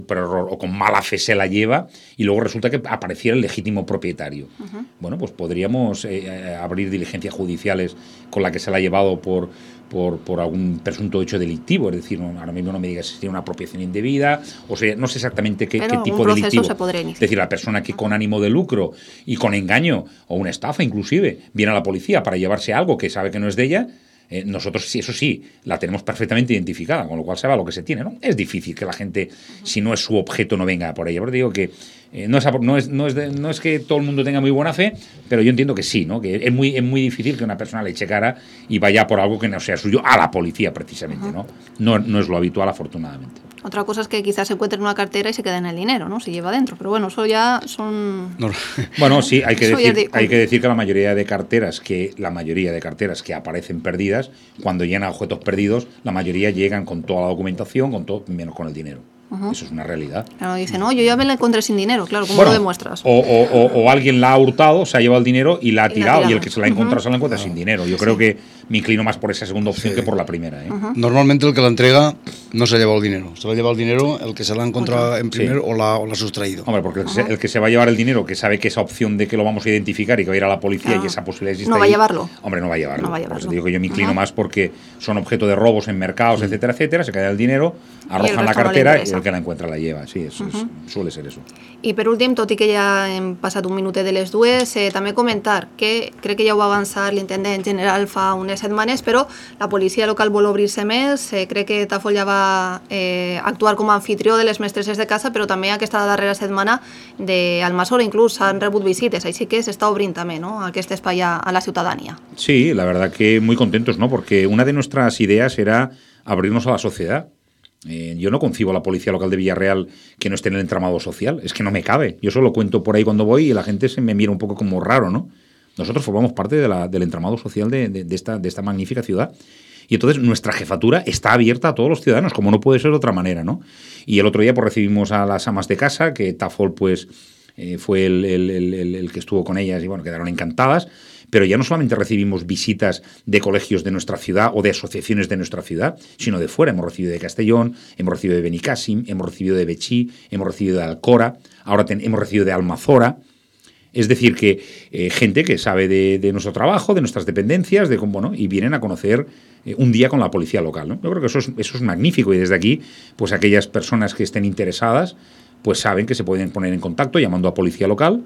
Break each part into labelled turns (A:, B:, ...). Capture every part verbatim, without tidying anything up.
A: por error o con mala fe se la lleva y luego resulta que apareciera el legítimo propietario. Uh-huh. Bueno, pues podríamos eh, abrir diligencias judiciales con la que se la ha llevado por, por, por algún presunto hecho delictivo, es decir, no, ahora mismo no me digas si tiene una apropiación indebida, o sea, no sé exactamente qué, qué tipo delictivo.
B: Se podría iniciar.
A: Es decir, la persona que con ánimo de lucro y con engaño o una estafa inclusive viene a la policía para llevarse algo que sabe que no es de ella. Eh, nosotros, sí, eso sí, la tenemos perfectamente identificada, con lo cual sabe lo que se tiene, ¿no? Es difícil que la gente, si no es su objeto, no venga por ella. Pero digo que eh, no, es, no, es, no, es de, no es que todo el mundo tenga muy buena fe, pero yo entiendo que sí, ¿no? Que es muy, es muy difícil que una persona le eche cara y vaya por algo que no sea suyo a la policía, precisamente, ¿no? No, no es lo habitual, afortunadamente.
B: Otra cosa es que quizás se encuentre en una cartera y se quede en el dinero, ¿no? Se lleva dentro. Pero bueno, eso ya son...
A: No. Bueno, sí, hay que, decir, de... hay que decir que la mayoría de carteras que la mayoría de carteras que aparecen perdidas, cuando llegan a objetos perdidos, la mayoría llegan con toda la documentación, con todo, menos con el dinero. Uh-huh. Eso es una realidad.
B: Claro, dice, no, yo ya me la encontré sin dinero, claro, ¿cómo bueno, lo demuestras?
A: O, o, o, o alguien la ha hurtado, se ha llevado el dinero y la ha tirado, y, la y el que se la ha encontrado uh-huh. se la encuentra uh-huh. sin dinero. Yo sí. creo que me inclino más por esa segunda opción sí. que por la primera. ¿eh?
C: Uh-huh. Normalmente el que la entrega no se ha llevado el dinero, se va a llevar el dinero el que se la ha encontrado uh-huh. en primero sí. o, la, o la ha sustraído.
A: Hombre, porque el que, uh-huh. se, el que se va a llevar el dinero, que sabe que esa opción de que lo vamos a identificar y que va a ir a la policía uh-huh. y esa posibilidad existe
B: no va
A: ahí,
B: a llevarlo.
A: Hombre, no va a llevarlo.
B: No va a llevarlo.
A: Digo que yo me inclino uh-huh. más porque son objeto de robos en mercados, uh-huh. etcétera, etcétera, se cae el dinero, arrojan la cartera no y el que la encuentra la lleva. Sí, eso uh-huh. es, suele ser eso.
B: I per últim, tot i que ja hem passat un minutet de les dues, eh, també comentar que crec que ja ho va avançar l'intendent general fa unes setmanes, però la policia local vol obrir-se més, eh, crec que Tafol ja va eh, actuar com a anfitrió de les mestresses de casa, però també aquesta darrera setmana d'Almassora inclús s'han rebut visites, així que s'està obrint també, ¿no?, aquest espai a, a la ciutadania.
A: Sí, la verdad que muy contentos, ¿no?, porque una de nuestras ideas era abrirnos a la sociedad. Eh, yo no concibo a la policía local de Villarreal que no esté en el entramado social, es que no me cabe. Yo solo cuento por ahí cuando voy y la gente se me mira un poco como raro, ¿no? Nosotros formamos parte de la, del entramado social de, de, de, esta, de esta magnífica ciudad. Y entonces nuestra jefatura está abierta a todos los ciudadanos, como no puede ser de otra manera, ¿no? Y el otro día pues recibimos a las amas de casa, que Tafol pues eh, fue el, el, el, el que estuvo con ellas y bueno, quedaron encantadas. Pero ya no solamente recibimos visitas de colegios de nuestra ciudad o de asociaciones de nuestra ciudad, sino de fuera. Hemos recibido de Castellón, hemos recibido de Benicàssim, hemos recibido de Betxí, hemos recibido de Alcora, ahora ten, hemos recibido de Almazora. Es decir, que eh, gente que sabe de, de nuestro trabajo, de nuestras dependencias, de cómo, ¿no? Y vienen a conocer eh, un día con la policía local, ¿no? Yo creo que eso es, eso es magnífico y desde aquí, pues aquellas personas que estén interesadas, pues saben que se pueden poner en contacto llamando a policía local.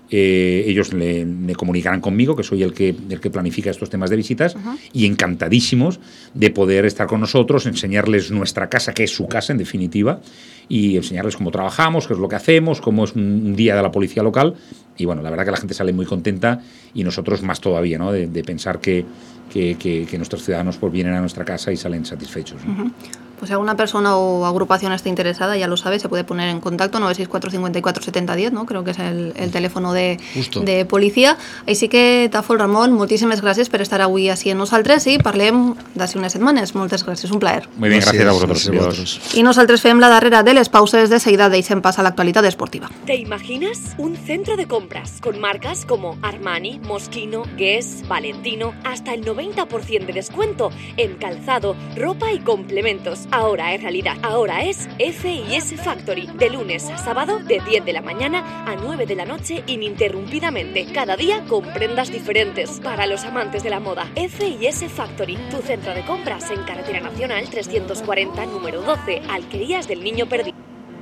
A: Eh, ellos le, le comunicarán conmigo, que soy el que, el que planifica estos temas de visitas, uh-huh. y encantadísimos de poder estar con nosotros, enseñarles nuestra casa, que es su casa en definitiva, y enseñarles cómo trabajamos, qué es lo que hacemos, cómo es un día de la policía local. Y bueno, la verdad que la gente sale muy contenta y nosotros más todavía, ¿no?, de, de pensar que, que, que, que nuestros ciudadanos pues vienen a nuestra casa y salen satisfechos, ¿no?
B: Uh-huh. Pues si alguna persona o agrupación está interesada, ya lo sabe, se puede poner en contacto, nueve seis cuatro cinco cuatro siete cero uno cero, no? Creo que és el, el telèfon de, de policia. Així que, Tafol, Ramon, moltíssimes gràcies per estar avui així amb nosaltres i parlem d'ací unes setmanes. Moltes gràcies, un plaer.
A: Muy bien, gracias, gracias a vosotros. Gracias a vosotros.
B: I nosaltres fem la darrera de les pauses, de seguida deixem pas a l'actualitat esportiva.
D: ¿Te imaginas un centro de compras con marcas como Armani, Moschino, Guess, Valentino, hasta el noventa por ciento de descuento en calzado, ropa y complementos? Ahora es realidad, ahora es F y S Factory, de lunes a sábado de diez de la mañana a nueve de la noche ininterrumpidamente, cada día con prendas diferentes. Para los amantes de la moda, F y S Factory, tu centro de compras en Carretera Nacional trescientos cuarenta, número doce, Alquerías del Niño Perdido.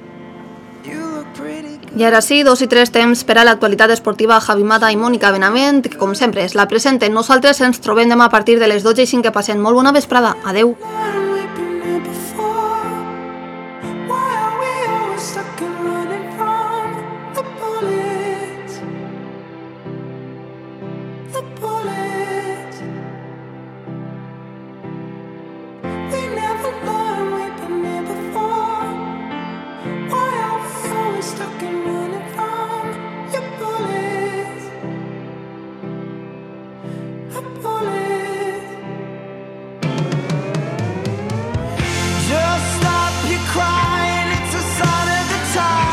B: I ara sí, dos i tres temps per a l'actualitat esportiva, Javi Mata i Mònica Benavent, que com sempre és la presenten. Nosaltres ens trobem demà a partir de les dotze i cinc, que passen molt bona vesprada. Adeu.
E: Just stop your crying, it's a sign of the time.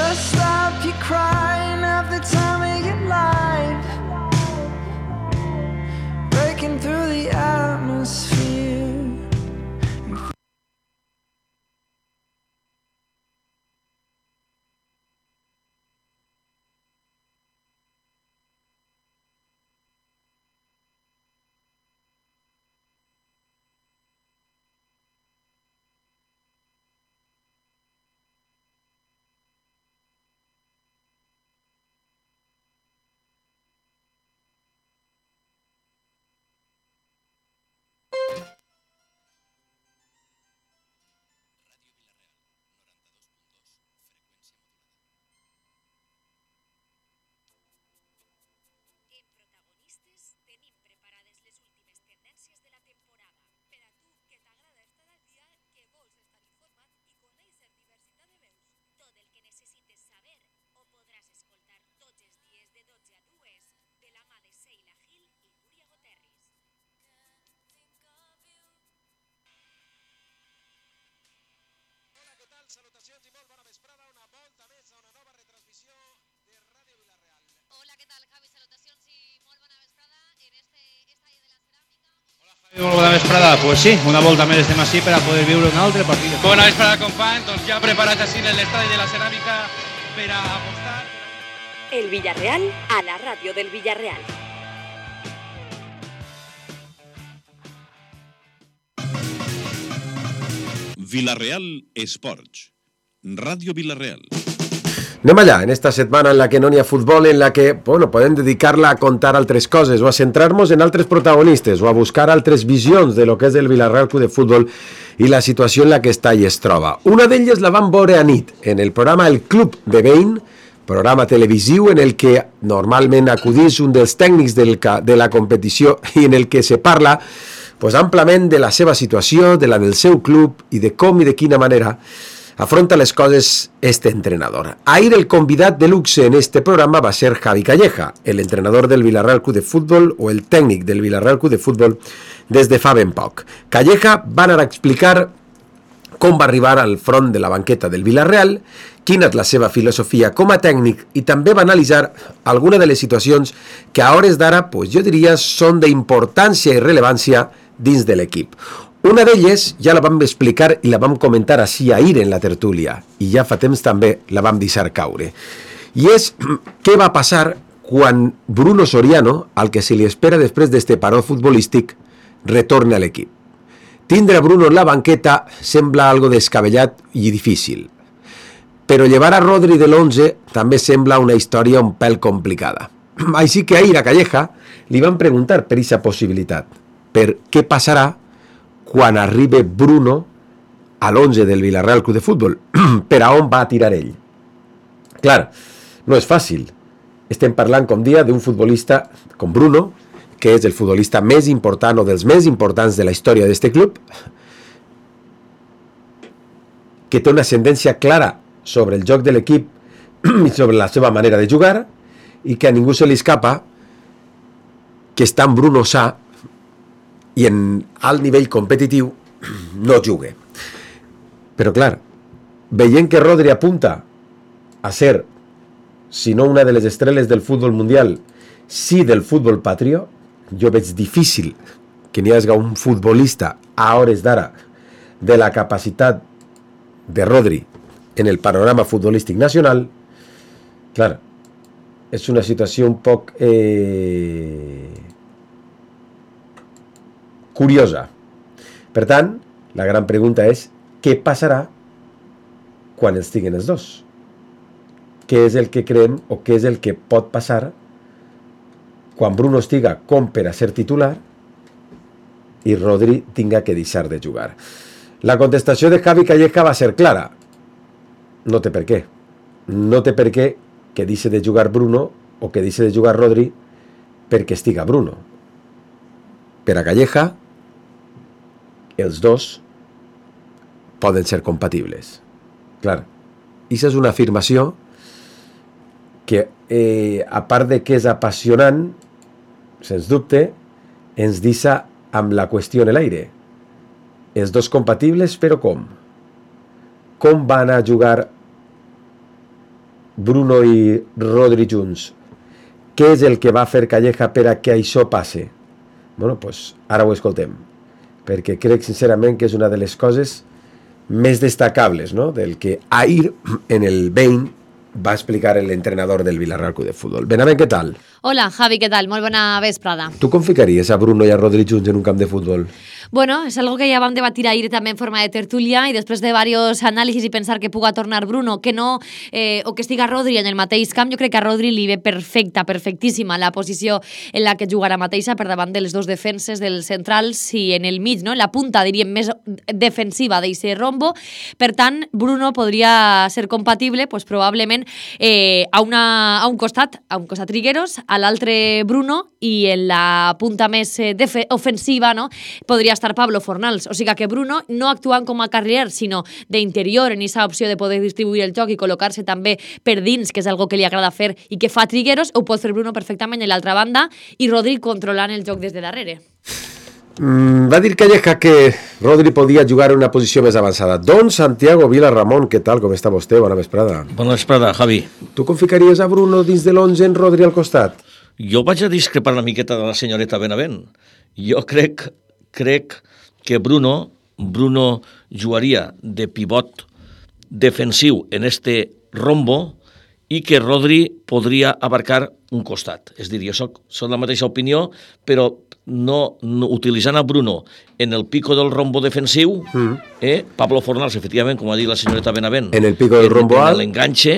E: never stop you crying half the time of your life, breaking through the atmosphere.
F: Salutacions i molt bona vesprada, una volta més a una nova retransmissió de Ràdio Vila-real.
G: Hola, ¿qué tal, Javi? Salutacions i molt bona vesprada en este estadio de la Ceràmica.
H: Hola, Javi, molt bona vesprada. Pues sí, una volta més estem així per a poder viure un altre partit.
I: Bona vesprada, company. Doncs ja preparats així en l'estadi de la Ceràmica per a apostar.
D: El Villarreal a la ràdio del Villarreal.
J: Villarreal Esports, Radio Villarreal.
K: Anem allà, en esta setmana en la que no n'hi ha futbol, en la que, bueno, podem dedicar-la a contar altres coses o a centrar-nos en altres protagonistes o a buscar altres visions de lo que és el Villarreal Club de Futbol i la situació en la que està i es troba. Una d'elles la vam veure a nit, en el programa El Club de Bein, programa televisiu en el que normalment acudís un dels tècnics del, de la competició i en el que se parla pues, amplament de la seva situació, de la del seu club i de com i de quina manera afronta les coses este entrenador. Ahir el convidat de luxe en este programa va ser Javi Calleja, el entrenador del Villarreal Club de Futbol o el tècnic del Villarreal Club de Futbol des de fa ben poc. Calleja va anar a explicar com va arribar al front de la banqueta del Villarreal, quina és la seva filosofia com a tècnic i també va analitzar alguna de les situacions que a hores d'ara, pues, jo diria, són d'importància i rellevància dins de l'equip. Una d'elles ja la vam explicar i la vam comentar així ahir en la tertúlia i ja fa temps també la vam deixar caure. I és què va passar quan Bruno Soriano, al que se li espera després d'este paró futbolístic, retorna a l'equip. Tindre a Bruno en la banqueta sembla algo descabellat i difícil, però llevar a Rodri de l'onze també sembla una història un pèl complicada. Així que ahir a Calleja li van preguntar per aquesta possibilitat, per què passarà quan arribi Bruno a l'onze del Villarreal Club de Futbol, per a on va tirar ell. Clar, no és fàcil. Estem parlant, com dia, d'un futbolista com Bruno, que és el futbolista més important o dels més importants de la història d'este club, que té una ascendència clara sobre el joc de l'equip i sobre la seva manera de jugar i que a ningú se li escapa que està en Bruno sa i en alt nivell competitiu no jugue. Però clar, veient que Rodri apunta a ser, si no una de les estrelles del futbol mundial, sí del futbol patrio, jo veig difícil que n'hi hagi un futbolista a hores d'ara de la capacitat de Rodri en el panorama futbolístic nacional. Clar, és una situació un poc eh, curiosa. Per tant, la gran pregunta és què passarà quan els tinguin els dos? Què és el que creem o què és el que pot passar quan Bruno estiga com per a ser titular i Rodri tinga que deixar de jugar? La contestació de Javi Calleja va ser clara. No té per què. No té per què que deixi de jugar Bruno o que deixi de jugar Rodri perquè estiga Bruno. Per a Calleja, els dos poden ser compatibles. Clar, això és una afirmació que, eh, a part de que és apassionant, sens dubte, ens deixa amb la qüestió en l'aire. Els dos compatibles, però com? Com van a jugar Bruno i Rodri junts, què és el que va fer Calleja per a que això passe? Bueno, doncs ara ho escoltem, perquè crec sincerament que és una de les coses més destacables, no?, del que ahir en el Bein va explicar l'entrenador del Villarreal Club de Futbol. Benavent, què tal?
L: Hola, Javi, què tal? Molt bona vesprada.
K: Tu com ficaries a Bruno i a Rodri junts en un camp de futbol?
L: Bueno, és algo que ja vam debatir ahir també en forma de tertúlia i després de diversos anàlisis i pensar que puga tornar Bruno, que no, eh, o que estiga Rodri en el mateix camp, jo crec que a Rodri li ve perfecta, perfectíssima la posició en la que jugarà mateixa per davant de les dos defenses dels centrals i en el mig, no? En la punta, diríem, més defensiva d'eixe rombo. Per tant, Bruno podria ser compatible, pues, probablement, eh, a, una, a un costat, a un costat Trigueros, a l'altre Bruno, i en la punta més eh, ofensiva, no?, podria estar Pablo Fornals. O sigui que Bruno no actuant com a carriler, sinó d'interior, en aquesta opció de poder distribuir el joc i col·locar-se també per dins, que és algo que li agrada fer i que fa Trigueros, ho pot fer Bruno perfectament en l'altra banda i Rodri controlant el joc des de darrere.
K: Mm, va dir Calleja que Rodri podia jugar en una posició més avançada. Don Santiago Vila Ramon, què tal? Com està vostè? Bona vesprada.
M: Bona vesprada, Javi.
K: Tu com ficaries a Bruno dins de l'onze en Rodri al costat?
M: Jo vaig a discrepar una miqueta de la senyoreta Benavent. Jo crec crec que Bruno Bruno jugaria de pivot defensiu en este rombo i que Rodri podria abarcar un costat. És a dir, jo soc, soc la mateixa opinió, però no, no utilitzant a Bruno en el pico del rombo defensiu, mm. eh, Pablo Fornals, efectivament, com ha dit la senyoreta Benavent,
K: en el pico del rombo
M: en,
K: alt,
M: en l'enganxe,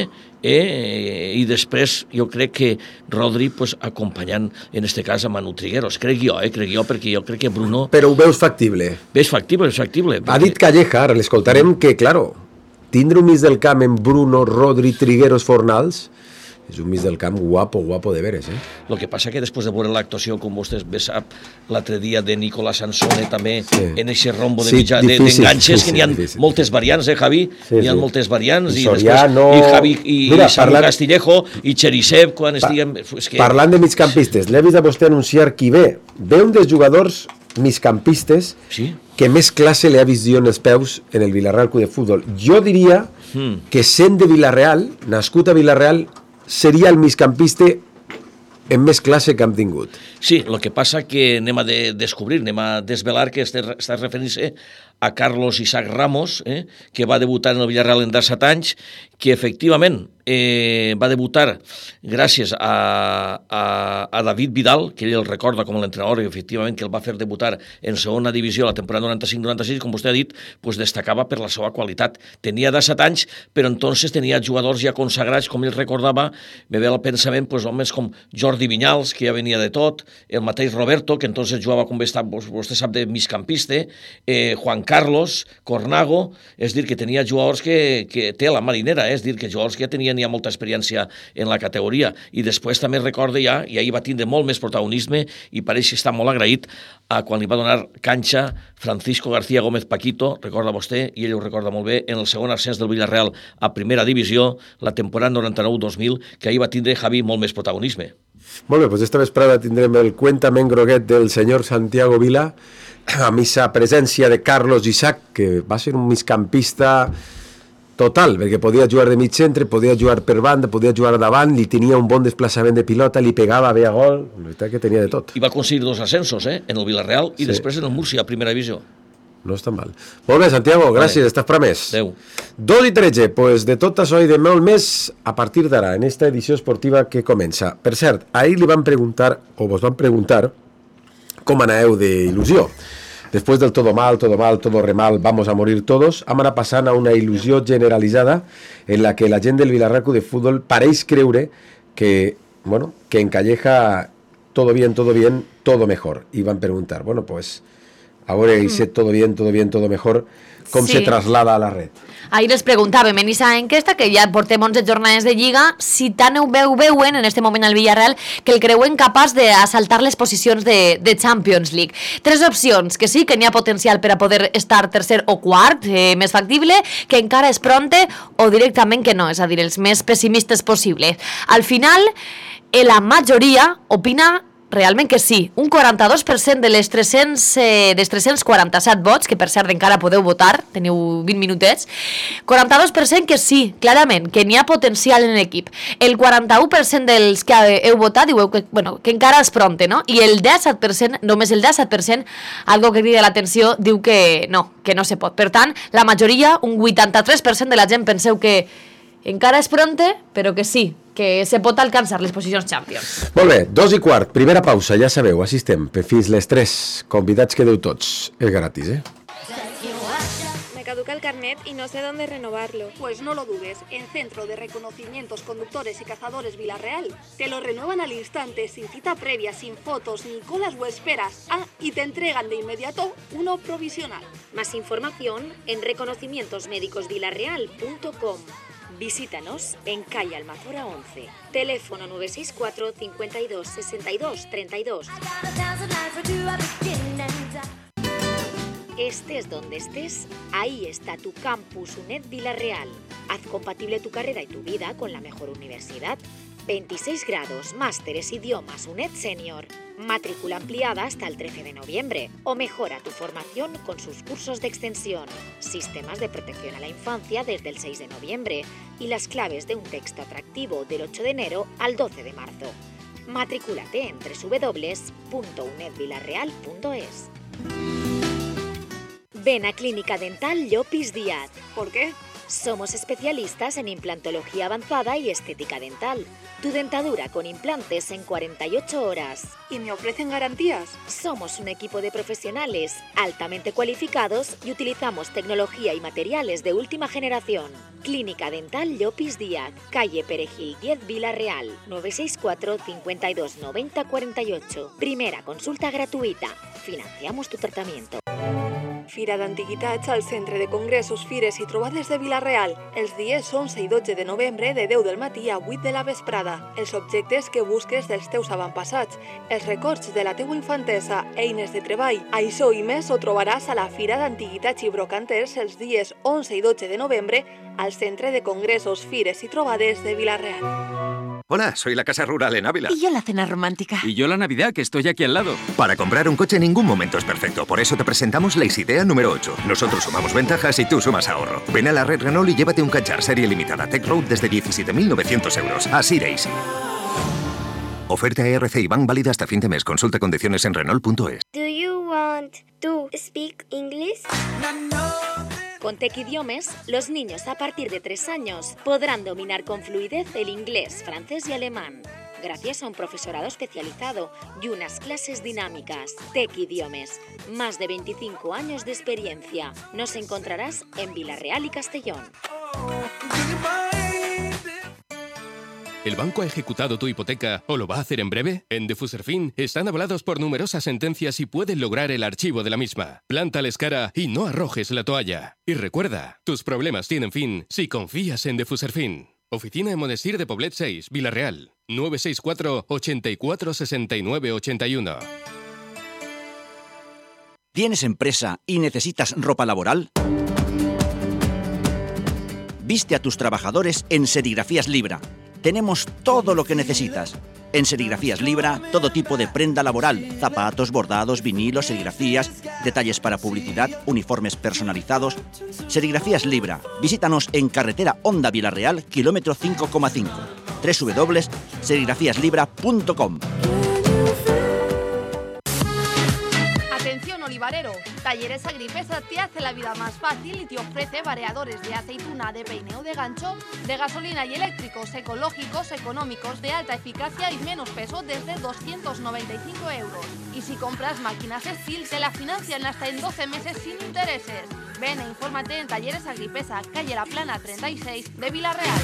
M: eh, i després jo crec que Rodri pues, acompanyant en este cas a Manu Trigueros, crec jo, eh, crec jo, perquè jo crec que Bruno...
K: Però ho veus factible?
M: Ves factible, és factible.
K: Perquè... Ha dit Calleja, ara l'escoltarem, que, claro, tindre un mig del camp en Bruno, Rodri, Trigueros, Fornals és un mig del camp guapo, guapo de veres, eh?
M: Lo que passa que després de veure l'actuació, com vostès bé sap, l'altre dia de Nicolas Sansone també, sí. en aquest rombo de
K: sí,
M: mitjà, de, d'enganxes, que n'hi ha difícil, moltes difícil. variants, eh, Javi? Sí, n'hi ha sí. moltes variants, i, i
K: Soriano...
M: després, i Javi, i,
K: Mira,
M: i Samu
K: parlant...
M: Castillejo, i Cherisev, quan pa... estiguem... És que...
K: Parlant de migcampistes, l'he vist a vostè anunciar qui ve. Ve un dels jugadors migcampistes
M: sí?
K: que més classe li ha vist jo en els peus en el Villarreal Club de Futbol. Jo diria mm. que sent de Villarreal, nascut a Villarreal, seria el migcampista en més classe que hem tingut.
M: Sí, el que passa que anem a de descobrir, anem a desvelar que està referint-se a Carlos Isaac Ramos, eh, que va debutar en el Villarreal en disset anys, que efectivament eh, va debutar gràcies a, a, a David Vidal, que ell el recorda com l'entrenador, i efectivament que el va fer debutar en segona divisió la temporada noranta-cinc noranta-sis, com vostè ha dit, pues destacava per la seva qualitat. Tenia disset anys, però entonces tenia jugadors ja consagrats, com ell recordava, me ve al pensament pues, homes com Jordi Vinyals, que ja venia de tot, el mateix Roberto, que entonces jugava, com vostè sap, de migcampista, eh, Juan Carlos, Cornago, és dir, que tenia jugadors que, que té la marinera, eh? És dir, que jugadors que ja tenien ja molta experiència en la categoria, i després també recorda ja, i ahir va tindre molt més protagonisme, i pareix que està molt agraït a quan li va donar canxa Francisco García Gómez Paquito, recorda vostè, i ell ho recorda molt bé, en el segon ascens del Villarreal a primera divisió, la temporada noranta-nou dos mil, que ahir va tindre, Javi, molt més protagonisme.
K: Molt bé, doncs esta vesprada tindrem el cuentament groguet del senyor Santiago Vila, a missa presència de Carlos Isaac, que va ser un migcampista total, perquè podia jugar de mig centre, podia jugar per banda, podia jugar davant, li tenia un bon desplaçament de pilota, li pegava bé a gol, la veritat que tenia de tot.
M: I va aconseguir dos ascensos, eh? En el Villarreal i sí. després en el Múrcia, a primera divisió.
K: No està mal. Molt bé, Santiago, gràcies, vale. Estàs promès.
M: Adéu.
K: dos i tretze, pues de tot això i de molt més a partir d'ara, en esta edició esportiva que comença. Per cert, ahir li van preguntar, o vos van preguntar, com anàveu d'il·lusió. Después del todo mal, todo mal, todo re mal, vamos a morir todos, hem anat passant a una il·lusió generalitzada en la que la gent del Villarreal Club de Futbol pareix creure que, bueno, que en Calleja todo bien, todo bien, todo mejor. Y van a preguntar, bueno, pues ahora hice mm. todo bien, todo bien, todo mejor, com sí. se traslada a la red?
L: Ahir els preguntàvem en aquesta enquesta, que ja portem onze jornades de Lliga, si tant ho veu, veuen en este moment al Villarreal que el creuen capaç d'assaltar les posicions de, de Champions League. Tres opcions, que sí, que n'hi ha potencial per a poder estar tercer o quart, eh, més factible, que encara és pronte, o directament que no, és a dir, els més pessimistes possibles. Al final, la majoria opina realment que sí. Un quaranta-dos per cent de les tres-cents, eh, dels tres-cents quaranta-set vots, que per cert encara podeu votar, teniu vint minutets, quaranta-dos per cent que sí, clarament, que n'hi ha potencial en l'equip. El quaranta-u per cent dels que heu votat diu que, bueno, que encara és pronte, no? I el disset per cent, només el disset per cent, algo que crida l'atenció, diu que no, que no se pot. Per tant, la majoria, un vuitanta-tres per cent de la gent penseu que encara és pronte, però que sí, que se pot alcançar les posicions Champions.
K: Molt bé, dos i quart, primera pausa, ja sabeu, així estem, per fins les tres, convidats quedeu tots, és gratis, eh?
N: Me caduca el carnet y no sé dónde renovarlo.
O: Pues no lo dudes, en Centro de Reconocimientos Conductores y Cazadores Villarreal te lo renuevan al instante, sin cita previa, sin fotos, ni colas o esperas. Ah, y te entregan de inmediato uno provisional.
D: Más información en reconocimientos médicos villarreal punto com. Visítanos en calle Almazora once. Teléfono nueve seis cuatro, cincuenta y dos, sesenta y dos, treinta y dos. Estés donde estés, ahí está tu campus UNED Villarreal. Haz compatible tu carrera y tu vida con la mejor universidad. veintiséis grados, másteres, idiomas, UNED Senior. Matrícula ampliada hasta el trece de noviembre. O mejora tu formación con sus cursos de extensión. Sistemas de protección a la infancia desde el seis de noviembre. Y las claves de un texto atractivo del ocho de enero al doce de marzo. Matricúlate en doble u doble u doble u punto uned villarreal punto es. Ven a Clínica Dental Llopis Díaz.
O: ¿Por qué?
D: Somos especialistas en implantología avanzada y estética dental. Tu dentadura con implantes en cuarenta y ocho horas.
O: ¿Y me ofrecen garantías?
D: Somos un equipo de profesionales altamente cualificados y utilizamos tecnología y materiales de última generación. Clínica Dental Llopis Díaz, calle Perejil diez Villarreal, nueve seis cuatro, cincuenta y dos, noventa, cuarenta y ocho. Primera consulta gratuïta. Financiamos tu tratamiento.
O: Fira d'Antiguitats al Centre de Congressos, Fires i Trobades de Vila-real, els dies onze i dotze de novembre de deu del matí a vuit de la vesprada. Els objectes que busques dels teus avantpassats, els records de la teua infantesa, eines de treball. Això i més ho trobaràs a la Fira d'Antiguitats i Brocanters els dies onze i dotze de novembre al Centre de Congressos, Fires i Trobades de Vila-real.
P: Hola, soy la Casa Rural en Ávila.
Q: Y yo la cena romántica.
P: Y yo la Navidad, que estoy aquí al lado. Para comprar un coche ningún momento es perfecto, por eso te presentamos la Idea número ocho. Nosotros sumamos ventajas y tú sumas ahorro. Ven a la red Renault y llévate un Kadjar serie limitada Tech Road desde diecisiete mil novecientos euros. Así de easy. Oferta E R C y Bank válida hasta fin de mes. Consulta condiciones en Renault punto es.
N: Do you want to speak English?
D: Con Tech Idiomes, los niños a partir de tres años podrán dominar con fluidez el inglés, francés y alemán, gracias a un profesorado especializado y unas clases dinámicas. Tech Idiomes, más de veinticinco años de experiencia. Nos encontrarás en Vila-real y Castellón.
R: ¿El banco ha ejecutado tu hipoteca o lo va a hacer en breve? En Defuserfin están avalados por numerosas sentencias y pueden lograr el archivo de la misma. Plántales cara y no arrojes la toalla. Y recuerda, tus problemas tienen fin si confías en Defuserfin. Oficina en Monestir de Poblet seis, Vila-real. nueve seis cuatro, ochenta y cuatro, sesenta y nueve, ochenta y uno.
S: ¿Tienes empresa y necesitas ropa laboral? Viste a tus trabajadores en Serigrafías Libra. Tenemos todo lo que necesitas. En Serigrafías Libra, todo tipo de prenda laboral, zapatos, bordados, vinilos, serigrafías, detalles para publicidad, uniformes personalizados. Serigrafías Libra. Visítanos en carretera Honda Vila-real, kilómetro cinco coma cinco. doble u doble u doble u punto serigrafías libra punto com.
B: Atención olivarero, Talleres Agripesa te hace la vida más fácil y te ofrece variadores de aceituna, de peine o de gancho, de gasolina y eléctricos ecológicos, económicos, de alta eficacia y menos peso desde doscientos noventa y cinco euros. Y si compras máquinas Steel te la financian hasta en doce meses sin intereses. Ven e infórmate en Talleres Agripesa, calle La Plana treinta y seis de Vila-real.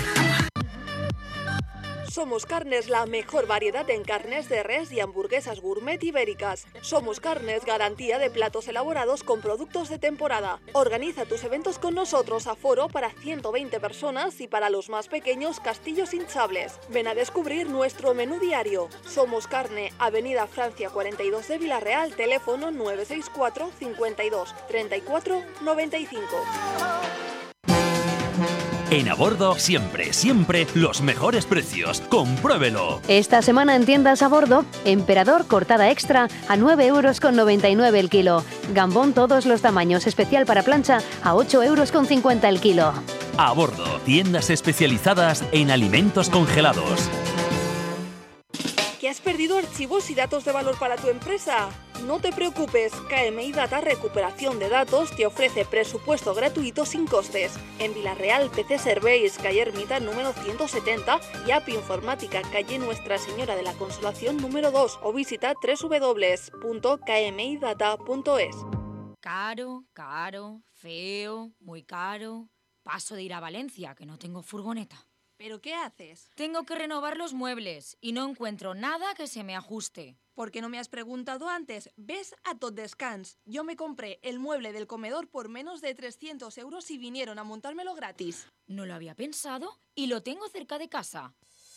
O: Somos Carnes, la mejor variedad en carnes de res y hamburguesas gourmet ibéricas. Somos Carnes, garantía de platos elaborados con productos de temporada. Organiza tus eventos con nosotros, aforo para ciento veinte personas y para los más pequeños, castillos hinchables. Ven a descubrir nuestro menú diario. Somos Carne, Avenida Francia cuarenta y dos de Vila-real, teléfono nueve seis cuatro, cincuenta y dos, treinta y cuatro, noventa y cinco.
Q: En Abordo, siempre, siempre los mejores precios. ¡Compruébelo!
T: Esta semana en tiendas Abordo, Emperador cortada extra a nueve euros con noventa y nueve el kilo. Gambón todos los tamaños, especial para plancha, a ocho euros con cincuenta el kilo.
Q: Abordo, tiendas especializadas en alimentos congelados.
O: ¿Que has perdido archivos y datos de valor para tu empresa? No te preocupes, K M I Data Recuperación de Datos te ofrece presupuesto gratuito sin costes. En Vilarreal, P C Serveis, calle Ermita número ciento setenta y App Informática, calle Nuestra Señora de la Consolación número dos o visita doble u doble u doble u punto k m i data punto es.
U: Caro, caro, feo, muy caro. Paso de ir a Valencia, que no tengo furgoneta.
O: ¿Pero qué haces?
U: Tengo que renovar los muebles y no encuentro nada que se me ajuste.
O: ¿Por qué no me has preguntado antes? Ves a Tot Descans. Yo me compré el mueble del comedor por menos de trescientos euros y vinieron a montármelo gratis.
U: No lo había pensado y lo tengo cerca de casa.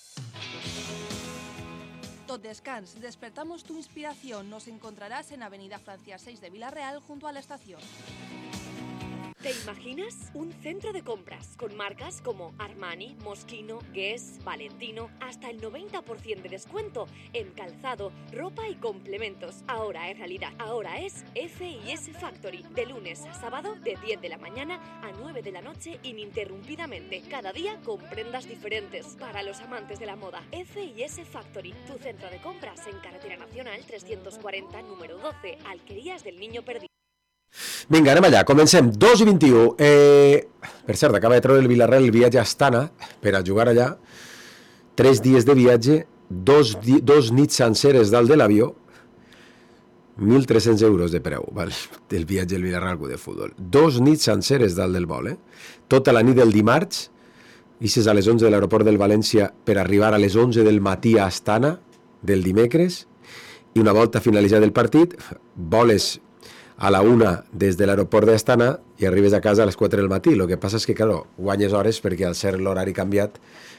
O: Tot Descans, despertamos tu inspiración. Nos encontrarás en Avenida Francia seis de Vilarreal junto a la estación.
D: ¿Te imaginas? Un centro de compras con marcas como Armani, Moschino, Guess, Valentino, hasta el noventa por ciento de descuento en calzado, ropa y complementos. Ahora es realidad. Ahora es F y S Factory. De lunes a sábado, de diez de la mañana a nueve de la noche, ininterrumpidamente. Cada día con prendas diferentes. Para los amantes de la moda, F y S Factory. Tu centro de compras en Carretera Nacional trescientos cuarenta, número doce, Alquerías del Niño Perdido.
K: Vinga, anem allà, comencem. dos i vint-i-u. Eh, per cert, acaba de treure el Vilarreal el viatge a Astana per a jugar allà. Tres dies de viatge, dos, di dos nits senceres dalt de l'avió, mil tres-cents euros de preu, val? Del viatge del Vilarreal Club de Futbol. Dos nits senceres dalt del vol, eh? Tota la nit del dimarts, ixes a les onze de l'aeroport del València per arribar a les onze del matí a Astana del dimecres, i una volta finalitzat el partit, voles a la una des de l'aeroport d'Astana i arribes a casa a les quatre del matí. El que passa és que, claro, guanyes hores perquè al ser l'horari canviat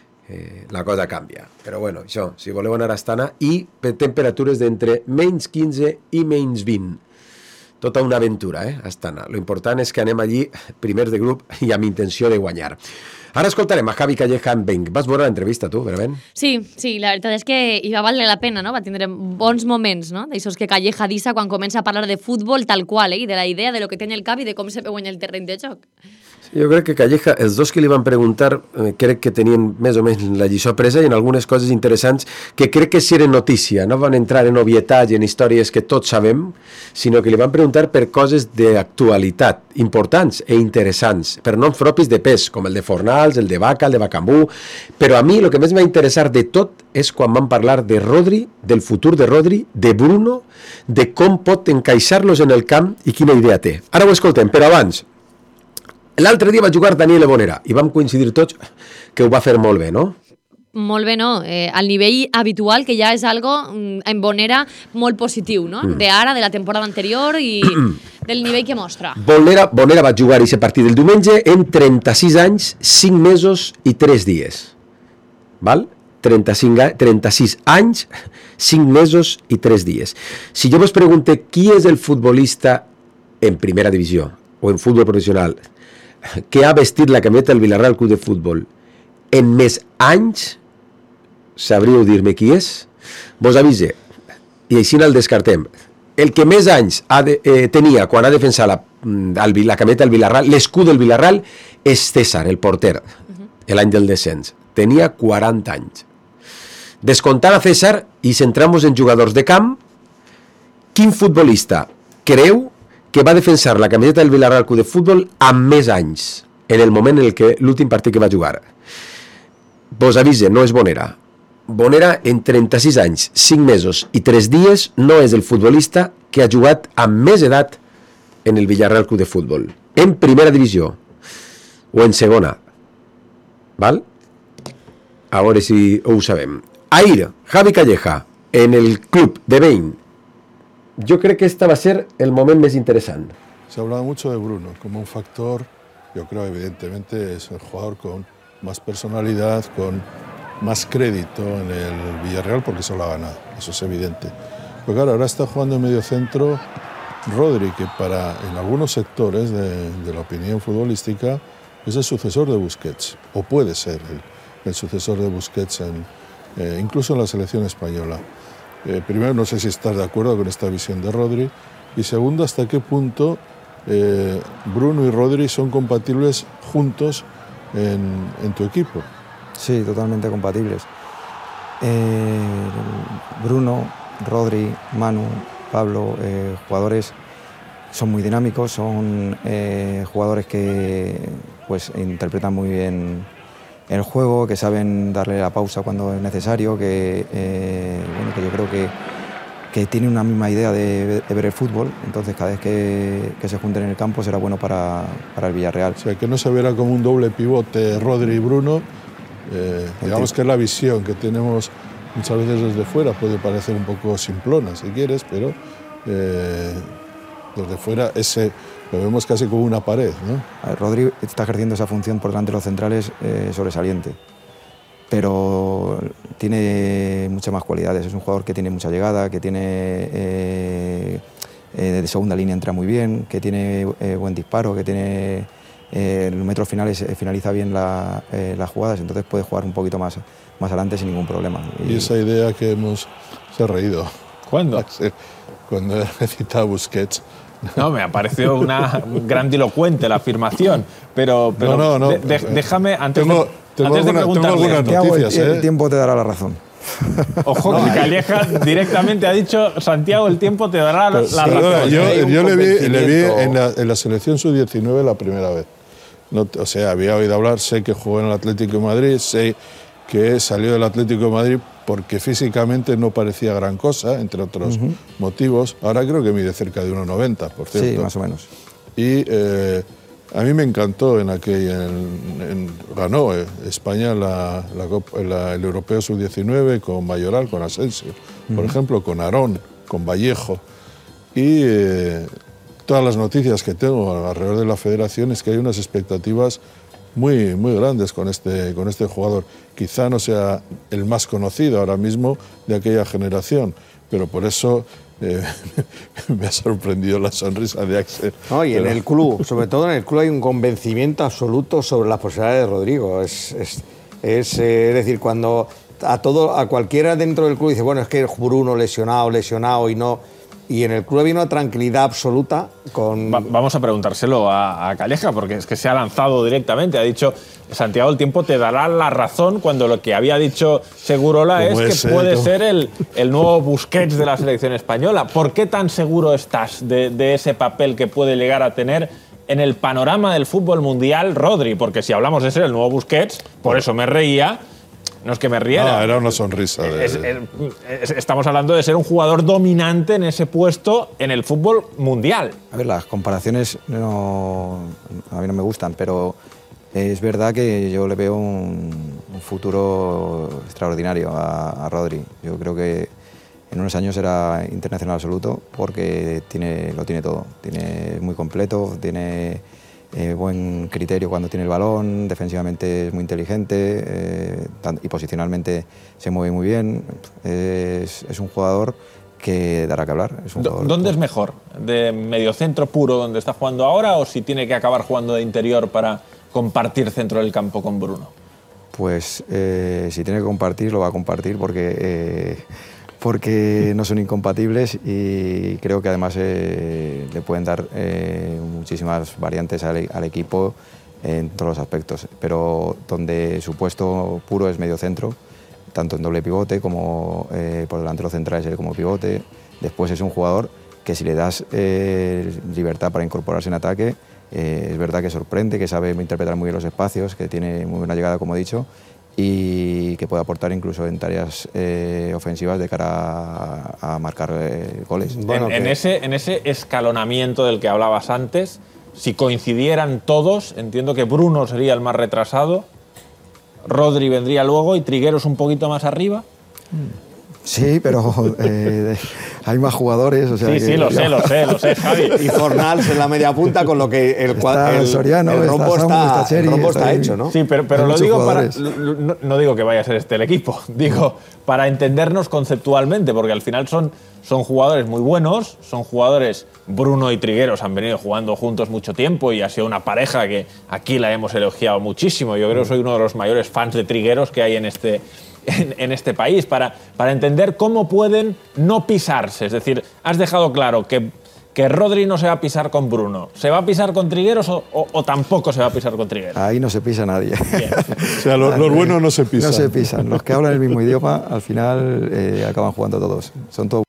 K: eh, la cosa canvia. Però bueno, això, si voleu anar a Astana, i per temperatures d'entre menys quinze i menys vint. Tota una aventura, eh, Astana. Lo important és que anem allí primers de grup i amb intenció de guanyar. Ara escoltarem a Javi Calleja en Benc. Vas veure l'entrevista, tu, verament?
L: Sí, sí, la veritat és que hi va valer la pena, no? Va tindre bons moments, no? D'aixòs que Calleja dissa quan comença a parlar de futbol tal qual, eh? I de la idea, de lo que té en el cap i de com se veu en el terreny de joc.
K: Jo crec que Calleja, els dos que li van preguntar, eh, crec que tenien més o menys la lliçó presa i en algunes coses interessants que crec que sí eren notícia, no van entrar en obvietats i en històries que tots sabem, sinó que li van preguntar per coses d'actualitat, importants e interessants, per noms propis de pes, com el de Fornals, el de Vaca, el de Bacambú, però a mi el que més m'ha interessat de tot és quan van parlar de Rodri, del futur de Rodri, de Bruno, de com pot encaixar-los en el camp i quina idea té. Ara ho escoltem, però abans, l'altre dia va jugar Daniel Bonera i vam coincidir tots que ho va fer molt bé, no?
L: Molt bé, no? Eh, al nivell habitual, que ja és algo en Bonera molt positiu, no? Mm. De ara, de la temporada anterior i del nivell que mostra.
K: Bonera, Bonera va jugar aquest partit el diumenge en trenta-sis anys, cinc mesos i tres dies. Val? trenta-cinc, trenta-sis anys, cinc mesos i tres dies. Si jo vos pregunte qui és el futbolista en primera divisió o en futbol professional que ha vestit la camiseta del Vilarreal Club de Futbol en més anys, sabríeu dir-me qui és? Vos avise, i així el descartem. El que més anys ha de, eh, tenia quan ha defensat la, el, la camiseta del Vilarreal, l'escut del Vilarreal, és César, el porter, uh-huh. l'any del descens. Tenia quaranta anys. Descontant a César i centrant-nos en jugadors de camp, quin futbolista creu que va defensar la camiseta del Vilarreal Club de Futbol amb més anys, en el moment en el que l'últim partit que va jugar? Vos avise, no és Bonera. Bonera, en trenta-sis anys, cinc mesos i tres dies, no és el futbolista que ha jugat amb més edat en el Villarreal Club de Futbol. En primera divisió o en segona. Val? A veure si ho sabem. Ahir, Javi Calleja, en el club de Bain. Yo creo que este va a ser el momento más interesante.
V: Se ha hablado mucho de Bruno como un factor, yo creo evidentemente es el jugador con más personalidad, con más crédito en el Villarreal porque se lo ha ganado, eso es evidente. Pero claro, ahora está jugando en medio centro Rodri, que para en algunos sectores de, de la opinión futbolística es el sucesor de Busquets, o puede ser el, el sucesor de Busquets, en, eh, incluso en la selección española. Eh, primero, no sé si estás de acuerdo con esta visión de Rodri, y segundo, hasta qué punto eh, Bruno y Rodri son compatibles juntos en, en tu equipo.
A: Sí, totalmente compatibles. Eh, Bruno, Rodri, Manu, Pablo, eh, jugadores son muy dinámicos, son eh, jugadores que pues interpretan muy bien el juego, que saben darle la pausa cuando es necesario, que, eh, bueno, que yo creo que, que tienen una misma idea de, de ver el fútbol, entonces cada vez que, que se junten en el campo será bueno para, para el Villarreal.
V: O sea, que no se verá como un doble pivote Rodri y Bruno, eh, digamos que es la visión que tenemos muchas veces desde fuera, puede parecer un poco simplona si quieres, pero eh, desde fuera ese lo vemos casi como una pared, ¿no?
A: A ver, Rodri está ejerciendo esa función por delante de los centrales eh, sobresaliente, pero tiene muchas más cualidades. Es un jugador que tiene mucha llegada, que tiene eh, eh, de segunda línea entra muy bien, que tiene eh, buen disparo, que tiene eh, en los metros finales eh, finaliza bien la, eh, las jugadas, entonces puede jugar un poquito más, más adelante sin ningún problema.
V: Y, y esa idea que hemos se ha reído.
C: ¿Cuándo?
V: Cuando he citado a Busquets.
C: No, me ha parecido una grandilocuente la afirmación, pero, pero
V: no, no, no.
C: De, de, déjame, antes
V: tengo,
C: de,
V: tengo
C: antes
V: alguna,
C: de preguntarle...
V: tengo noticias,
A: el,
V: ¿eh?
A: el tiempo te dará la razón.
C: Ojo, no, que Calleja directamente ha dicho, Santiago, el tiempo te dará
V: pero,
C: la, la
V: sí,
C: razón.
V: Yo, yo le vi, le vi en, la, en la selección sub diecinueve la primera vez. No, o sea, había oído hablar, sé que jugó en el Atlético de Madrid, sé que salió del Atlético de Madrid porque físicamente no parecía gran cosa, entre otros uh-huh. motivos. Ahora creo que mide cerca de uno noventa, por cierto.
A: Sí, más o menos.
V: Y eh, a mí me encantó en aquella... En, en, ganó eh, España la, la, la, el Europeo sub diecinueve con Mayoral, con Asensio, uh-huh. por ejemplo, con Aarón, con Vallejo. Y eh, todas las noticias que tengo alrededor de la federación es que hay unas expectativas muy, muy grandes con este, con este jugador. Quizá no sea el más conocido ahora mismo de aquella generación, pero por eso eh, me ha sorprendido la sonrisa de Axel.
W: No, y
V: pero...
W: en el club, sobre todo en el club, hay un convencimiento absoluto sobre las posibilidades de Rodrigo. Es, es, es, eh, es decir, cuando a, todo, a cualquiera dentro del club dice, bueno, es que Bruno lesionado, lesionado y no... Y en el club había una tranquilidad absoluta con...
C: Va, vamos a preguntárselo a, a Calleja, porque es que se ha lanzado directamente. Ha dicho, Santiago, el tiempo te dará la razón, cuando lo que había dicho Segurola es que ese, puede ¿no? ser el, el nuevo Busquets de la selección española. ¿Por qué tan seguro estás de, de ese papel que puede llegar a tener en el panorama del fútbol mundial Rodri? Porque si hablamos de ser el nuevo Busquets, por eso me reía... No es que me riera.
V: No, era una sonrisa. De...
C: Es, es, es, estamos hablando de ser un jugador dominante en ese puesto en el fútbol mundial.
A: A ver, las comparaciones no, a mí no me gustan, pero es verdad que yo le veo un, un futuro extraordinario a, a Rodri. Yo creo que en unos años será internacional absoluto porque tiene, lo tiene todo. Tiene, es muy completo, tiene... Eh, buen criterio cuando tiene el balón, defensivamente es muy inteligente eh, y posicionalmente se mueve muy bien. Es, es un jugador que dará que hablar. Es un jugador
C: ¿Dónde
A: que...
C: es mejor? ¿De mediocentro puro donde está jugando ahora o si tiene que acabar jugando de interior para compartir centro del campo con Bruno?
A: Pues eh, si tiene que compartir, lo va a compartir porque... Eh, porque no son incompatibles y creo que además eh, le pueden dar eh, muchísimas variantes al, al equipo en todos los aspectos, pero donde su puesto puro es medio centro, tanto en doble pivote como eh, por delante de los centrales él como pivote. Después es un jugador que si le das eh, libertad para incorporarse en ataque, eh, es verdad que sorprende, que sabe interpretar muy bien los espacios, que tiene muy buena llegada, como he dicho, y que puede aportar incluso en tareas eh, ofensivas de cara a, a marcar eh, goles.
C: Bueno, en, que... en, ese, en ese escalonamiento del que hablabas antes, si coincidieran todos, entiendo que Bruno sería el más retrasado, Rodri vendría luego y Trigueros un poquito más arriba.
A: Sí, pero eh, hay más jugadores. O sea
C: sí,
A: que,
C: sí, lo sé, lo sé, lo sé, Javi.
W: Y Fornals en la media punta, con lo que el,
A: está
W: el,
A: Soriano,
W: el rombo
A: está,
W: está,
A: está, Cheri,
W: el rombo está,
A: está
W: hecho, ¿no?
C: Sí, pero, pero lo digo para... No, no digo que vaya a ser este el equipo, digo para entendernos conceptualmente, porque al final son, son jugadores muy buenos, son jugadores... Bruno y Trigueros han venido jugando juntos mucho tiempo y ha sido una pareja que aquí la hemos elogiado muchísimo. Yo creo que soy uno de los mayores fans de Trigueros que hay en este, en, en este país, para, para entender cómo pueden no pisarse. Es decir, has dejado claro que, que Rodri no se va a pisar con Bruno. ¿Se va a pisar con Trigueros o, o, o tampoco se va a pisar con Trigueros?
A: Ahí no se pisa nadie.
V: O sea, los, los buenos no se pisan.
A: No se pisan. Los que hablan el mismo idioma, al final eh, acaban jugando todos. Son todos.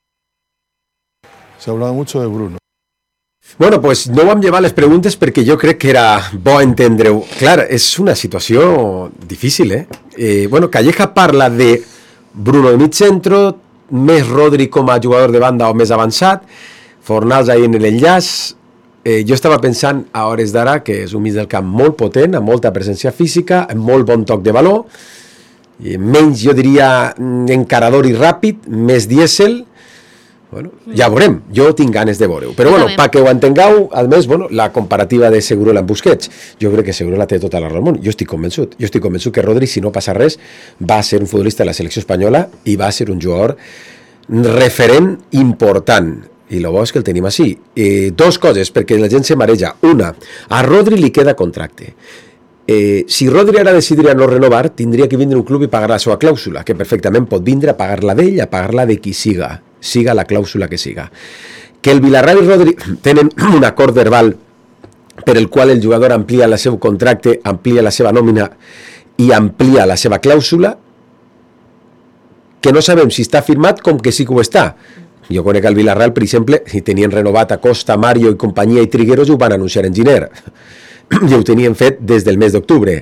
V: Se ha hablado mucho de Bruno.
K: Bueno, pues no vam llevar les preguntes perquè jo crec que era bo entendre-ho. Clar, és una situació difícil, eh? eh bueno, Calleja parla de Bruno de mig centro, més Rodri com a jugador de banda o més avançat, Fornals ahí en l'enllaç. Eh, jo estava pensant a hores d'ara que és un mig del camp molt potent, amb molta presència física, amb molt bon toc de valor, eh, menys, jo diria, encarador i ràpid, més dièsel. Bueno, ja veurem, jo tinc ganes de veure-ho. Però bueno, perquè ho entengueu, a més, bueno, la comparativa de Segurola amb Busquets, jo crec que Segurola té tota la raó del món. Jo estic convençut. Jo estic convençut que Rodri, si no passa res, va ser un futbolista de la selecció espanyola i va ser un jugador referent important. I el bo és que el tenim així. Eh, dos coses, perquè la gent se mareja. Una, a Rodri li queda contracte. Eh, si Rodri ara decidiria no renovar, tindria que vindre un club i pagar la seva clàusula, que perfectament pot vindre a pagar-la d'ell, a pagar-la de qui siga, siga la clàusula que siga. Que el Villarreal i Rodri tenen un acord verbal per el qual el jugador amplia el seu contracte, amplia la seva nòmina i amplia la seva clàusula, que no sabem si està firmat com que sí que ho està. Jo conec el Villarreal, per exemple, si tenien renovat a Costa, Mario i companyia i Trigueros, ho van anunciar en Giner. I ho tenien fet des del mes d'octubre.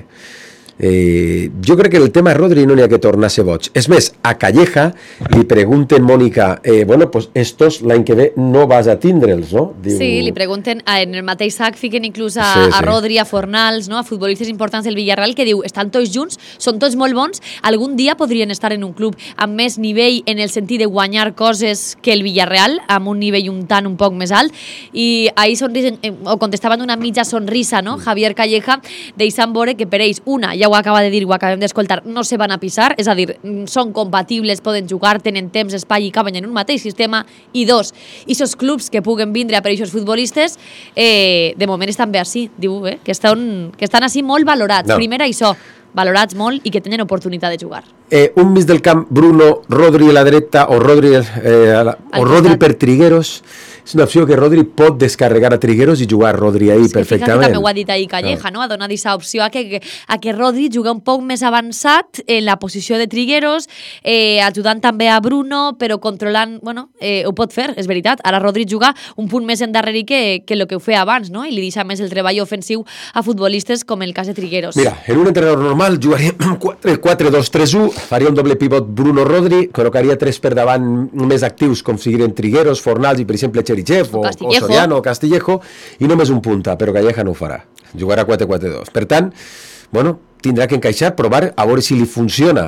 K: Eh, jo crec que el tema Rodri no n'hi ha que tornar a ser boig. És més, a Calleja li pregunten, Mònica, eh, bueno, pues estos l'any que ve no vas a tindre'ls, no? Diu...
L: Sí, li pregunten, en el mateix sac fiquen inclús a,
K: sí, sí.
L: a Rodri, a Fornals, no? A futbolistes importants del Villarreal, que diu, estan tots junts, són tots molt bons, algun dia podrien estar en un club amb més nivell en el sentit de guanyar coses que el Villarreal, amb un nivell un tant un poc més alt, i ahir sonrisen, eh, o contestaven una mitja sonrisa, no? Javier Calleja, deixant veure que per ells, una, ja ho acaba de dir, ho acabem d'escoltar, no se van a pisar, és a dir, són compatibles, poden jugar, tenen temps, espai i caben en un mateix sistema, i dos, i esos clubs que puguen vindre a per aquests futbolistes, eh, de moment estan bé així, diu, eh, que estan, que estan així molt valorats. No. Primer això, valorats molt i que tenen oportunitat de jugar.
K: Eh, un mig del camp, Bruno, Rodri a la dreta o Rodri, eh, a la, o Rodri per Trigueros, és una opció que Rodri pot descarregar a Trigueros i jugar Rodri ahí sí, perfectament.
L: També ho ha dit ahir Calleja, no. No? Ha donat aquesta opció a que, a que Rodri jugui un poc més avançat en la posició de Trigueros, eh, ajudant també a Bruno, però controlant, bueno, eh, ho pot fer, és veritat. Ara Rodri juga un punt més endarrere que, que el que ho feia abans, no? I li deixa més el treball ofensiu a futbolistes com el cas de Trigueros.
K: Mira, en un entrenador normal jugaria quatre dos tres u, faria un doble pivot Bruno-Rodri, col·locaria tres per davant més actius com siguin Trigueros, Fornals i, per exemple, Cherichev o, o Soriano o Castillejo, i només un punta, però Calleja no ho farà. Jugarà quatre quatre dos. Per tant, bueno, tindrà que encaixar, provar, a veure si li funciona.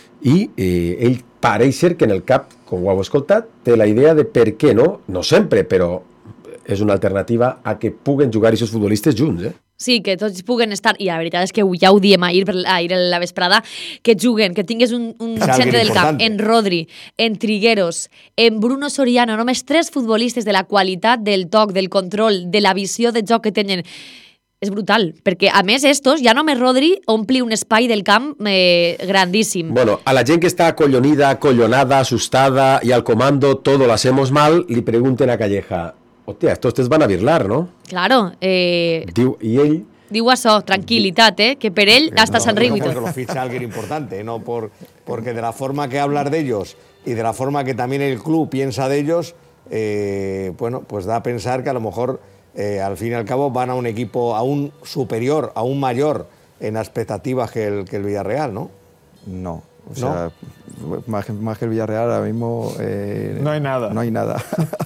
K: I eh, ell pareix ser que en el cap, com ho heu escoltat, té la idea de per què no, no sempre, però és una alternativa a que puguen jugar aquests futbolistes junts, eh?
L: Sí, que tots puguen estar, i la veritat és que ja ho diem ahir, ahir a la vesprada, que juguen, que tingues un, un centre del camp en Rodri, en Trigueros, en Bruno Soriano, només tres futbolistes de la qualitat, del toc, del control, de la visió de joc que tenen. És brutal, perquè a més estos, ja només Rodri ompli un espai del camp eh, grandíssim.
K: Bueno, a la gent que està acollonida, acollonada, asustada i al comando todo lo hacemos mal, li pregunten a Calleja, hòstia, estos te van a virlar, ¿no?
L: Claro. Eh...
K: Diu, i ell...
L: Diu això, tranquilitat, ¿eh? Que per ell hasta
W: no,
L: San Rigo
W: no
L: y todo.
W: porque lo ficha alguien importante, no por, porque de la forma que hablar de ellos y de la forma que también el club piensa de ellos, eh, bueno, pues da a pensar que a lo mejor eh, al fin y al cabo van a un equipo aún superior, aún mayor en expectativas que el, que el Villarreal, ¿no?
A: No. O sea, ¿no? más, más que el Villarreal ahora mismo... Eh,
C: no hay nada.
A: No hay nada.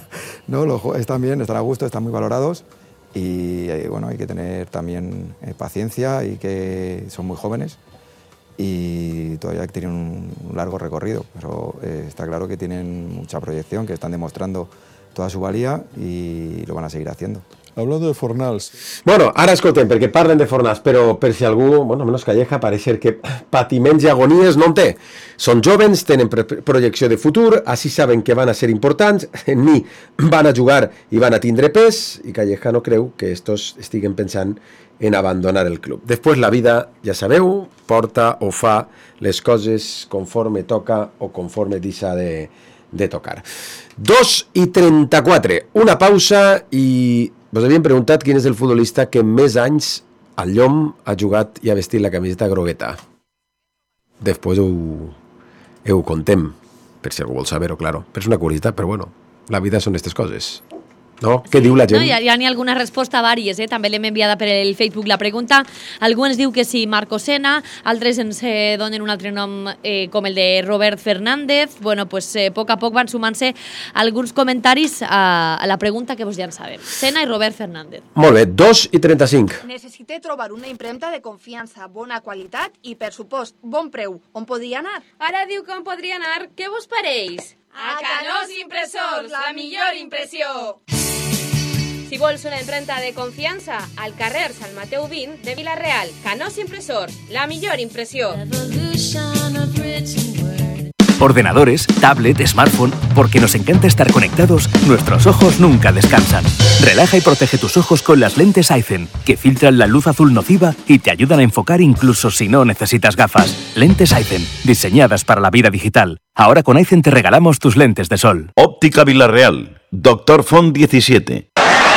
A: No, los, están bien, están a gusto, están muy valorados y eh, bueno, hay que tener también eh, paciencia y que son muy jóvenes y todavía tienen un largo recorrido, pero eh, está claro que tienen mucha proyección, que están demostrando toda su valía y lo van a seguir haciendo.
V: Hablando de Fornals...
K: Bueno, ara escoltem, perquè parlen de Fornals, però per si algú, bueno, menys Calleja, pareix ser que patiments i agonies no en té. Són jovens, tenen projecció de futur, així saben que van a ser importants, en mi van a jugar i van a tindre pes, i Calleja no creu que estos estiguen pensant en abandonar el club. Després la vida, ja sabeu, porta o fa les coses conforme toca o conforme deixa de, de tocar. dos i trenta-quatre, una pausa i... Vos havien preguntat quin és el futbolista que més anys al llom ha jugat i ha vestit la camiseta grogueta. Després ho, ho contem, per si algú vol saber-ho, claro. Però és una curiositat, però bueno, la vida són aquestes coses. No? Què diu la gent?
L: No, ja, ja n'hi ha alguna resposta, vàries, eh? També l'hem enviada per el Facebook la pregunta. Algú ens diu que sí, Marco Sena, altres ens eh, donen un altre nom eh, com el de Robert Fernández. Bueno, pues eh, a poc a poc van sumant-se alguns comentaris a, a la pregunta que vos ja en sabem. Sena i Robert Fernández.
K: Molt bé, dos i trenta-cinc.
O: Necessite trobar una impremta de confiança, bona qualitat i, per supost, bon preu. On podria anar?
E: Ara diu que on podria anar. Què vos pareix? A Canós Impressors, la millor impressió! Si vols una imprenta de confiança, al carrer Sant Mateu vint de Vila-real, Canós Impressors, la millor impressió.
Q: Ordenadores, tablet, smartphone, porque nos encanta estar conectados, nuestros ojos nunca descansan. Relaja y protege tus ojos con las lentes Aizen, que filtran la luz azul nociva y te ayudan a enfocar incluso si no necesitas gafas. Lentes Aizen, diseñadas para la vida digital. Ahora con Aizen te regalamos tus lentes de sol.
J: Óptica Villarreal, Doctor Font diecisiete.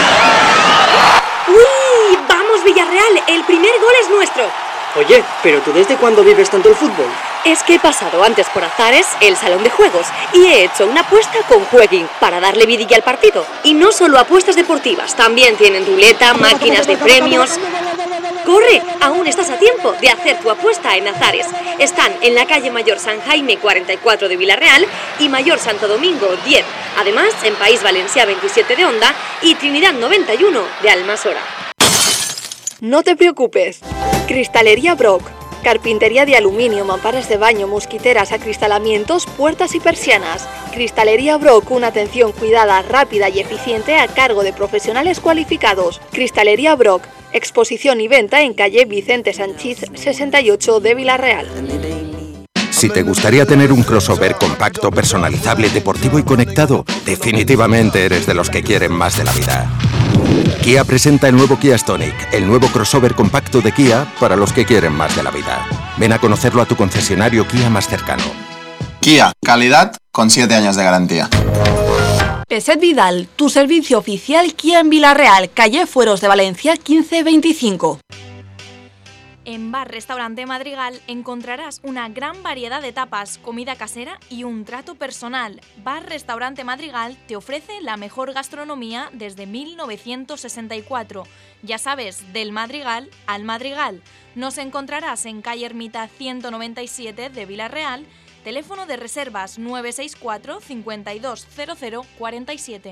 D: ¡Uy! ¡Vamos, Villarreal! ¡El primer gol es nuestro!
F: Oye, ¿pero tú desde cuándo vives tanto el fútbol?
D: Es que he pasado antes por Azares, el salón de juegos, y he hecho una apuesta con Jueguin para darle vidilla al partido. Y no solo apuestas deportivas, también tienen ruleta, máquinas de premios... ¡Corre! Aún estás a tiempo de hacer tu apuesta en Azares. Están en la calle Mayor San Jaime cuarenta y cuatro de Villarreal y Mayor Santo Domingo diez. Además, en País Valencià veintisiete de Onda y Trinidad noventa y uno de Almasora. No te preocupes. Cristalería Brock. Carpintería de aluminio, mamparas de baño, mosquiteras, acristalamientos, puertas y persianas. Cristalería Brock, una atención cuidada, rápida y eficiente a cargo de profesionales cualificados. Cristalería Brock, exposición y venta en calle Vicente Sanchís sesenta y ocho de Villarreal.
P: Si te gustaría tener un crossover compacto, personalizable, deportivo y conectado, definitivamente eres de los que quieren más de la vida. Kia presenta el nuevo Kia Stonic, el nuevo crossover compacto de Kia para los que quieren más de la vida. Ven a conocerlo a tu concesionario Kia más cercano.
G: Kia, calidad con siete años de garantía.
O: Peset Vidal, tu servicio oficial Kia en Villarreal, calle Fueros de Valencia quince veinticinco.
E: En Bar Restaurante Madrigal encontrarás una gran variedad de tapas, comida casera y un trato personal. Bar Restaurante Madrigal te ofrece la mejor gastronomía desde mil novecientos sesenta y cuatro. Ya sabes, del Madrigal al Madrigal. Nos encontrarás en calle Ermita ciento noventa y siete de Villarreal, teléfono de reservas nueve seis cuatro, cincuenta y dos, cero cero, cuarenta y siete.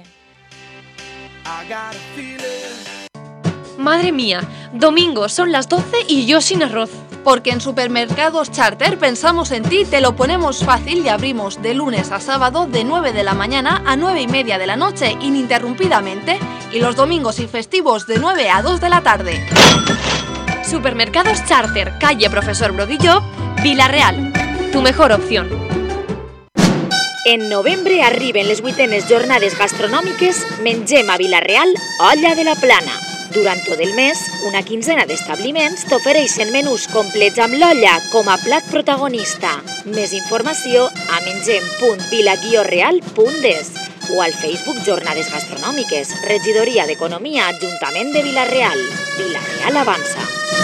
U: Madre mía, domingo son las doce y yo sin arroz.
O: Porque en Supermercados Charter pensamos en ti, te lo ponemos fácil y abrimos de lunes a sábado de nueve de la mañana a nueve y media de la noche ininterrumpidamente y los domingos y festivos de nueve a dos de la tarde.
U: Supermercados Charter, calle Profesor Brodillo, Villarreal. Tu mejor opción.
D: En novembre arriben les vuitenes jornades gastronòmiques Mengem a Villarreal, Olla de la Plana. Durant tot el mes, una quinzena d'establiments t'ofereixen menús complets amb l'olla com a plat protagonista. Més informació a mengem punt vila guió real punt des o al Facebook Jornades Gastronòmiques, Regidoria d'Economia, Ajuntament de Villarreal. Villarreal avança.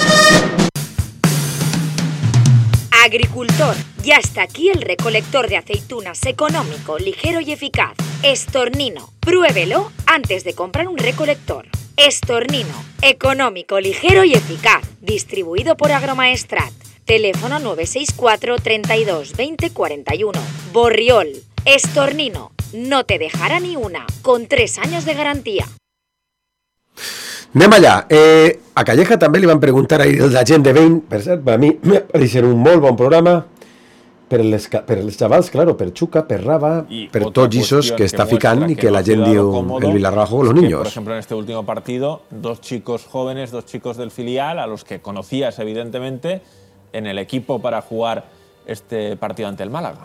D: Agricultor, ya está aquí el recolector de aceitunas económico, ligero y eficaz. Estornino, pruébelo antes de comprar un recolector. Estornino, económico, ligero y eficaz, distribuido por Agromaestrat. Teléfono nueve seis cuatro, treinta y dos, veinte, cuarenta y uno. Borriol, Estornino, no te dejará ni una, con tres años de garantía.
K: Anem allà. Eh, a Calleja també li van preguntar ahir la gent de Bain, per cert, per a mi va ser un molt bon programa, per els, per els xavals, claro, per Chuca, per Raba, y per tots esos que està ficant i que, que la gent diu el Villarreal juega los niños.
C: Por ejemplo, en este último partido, dos chicos jóvenes, dos chicos del filial, a los que conocías evidentemente, en el equipo para jugar este partido ante el Málaga.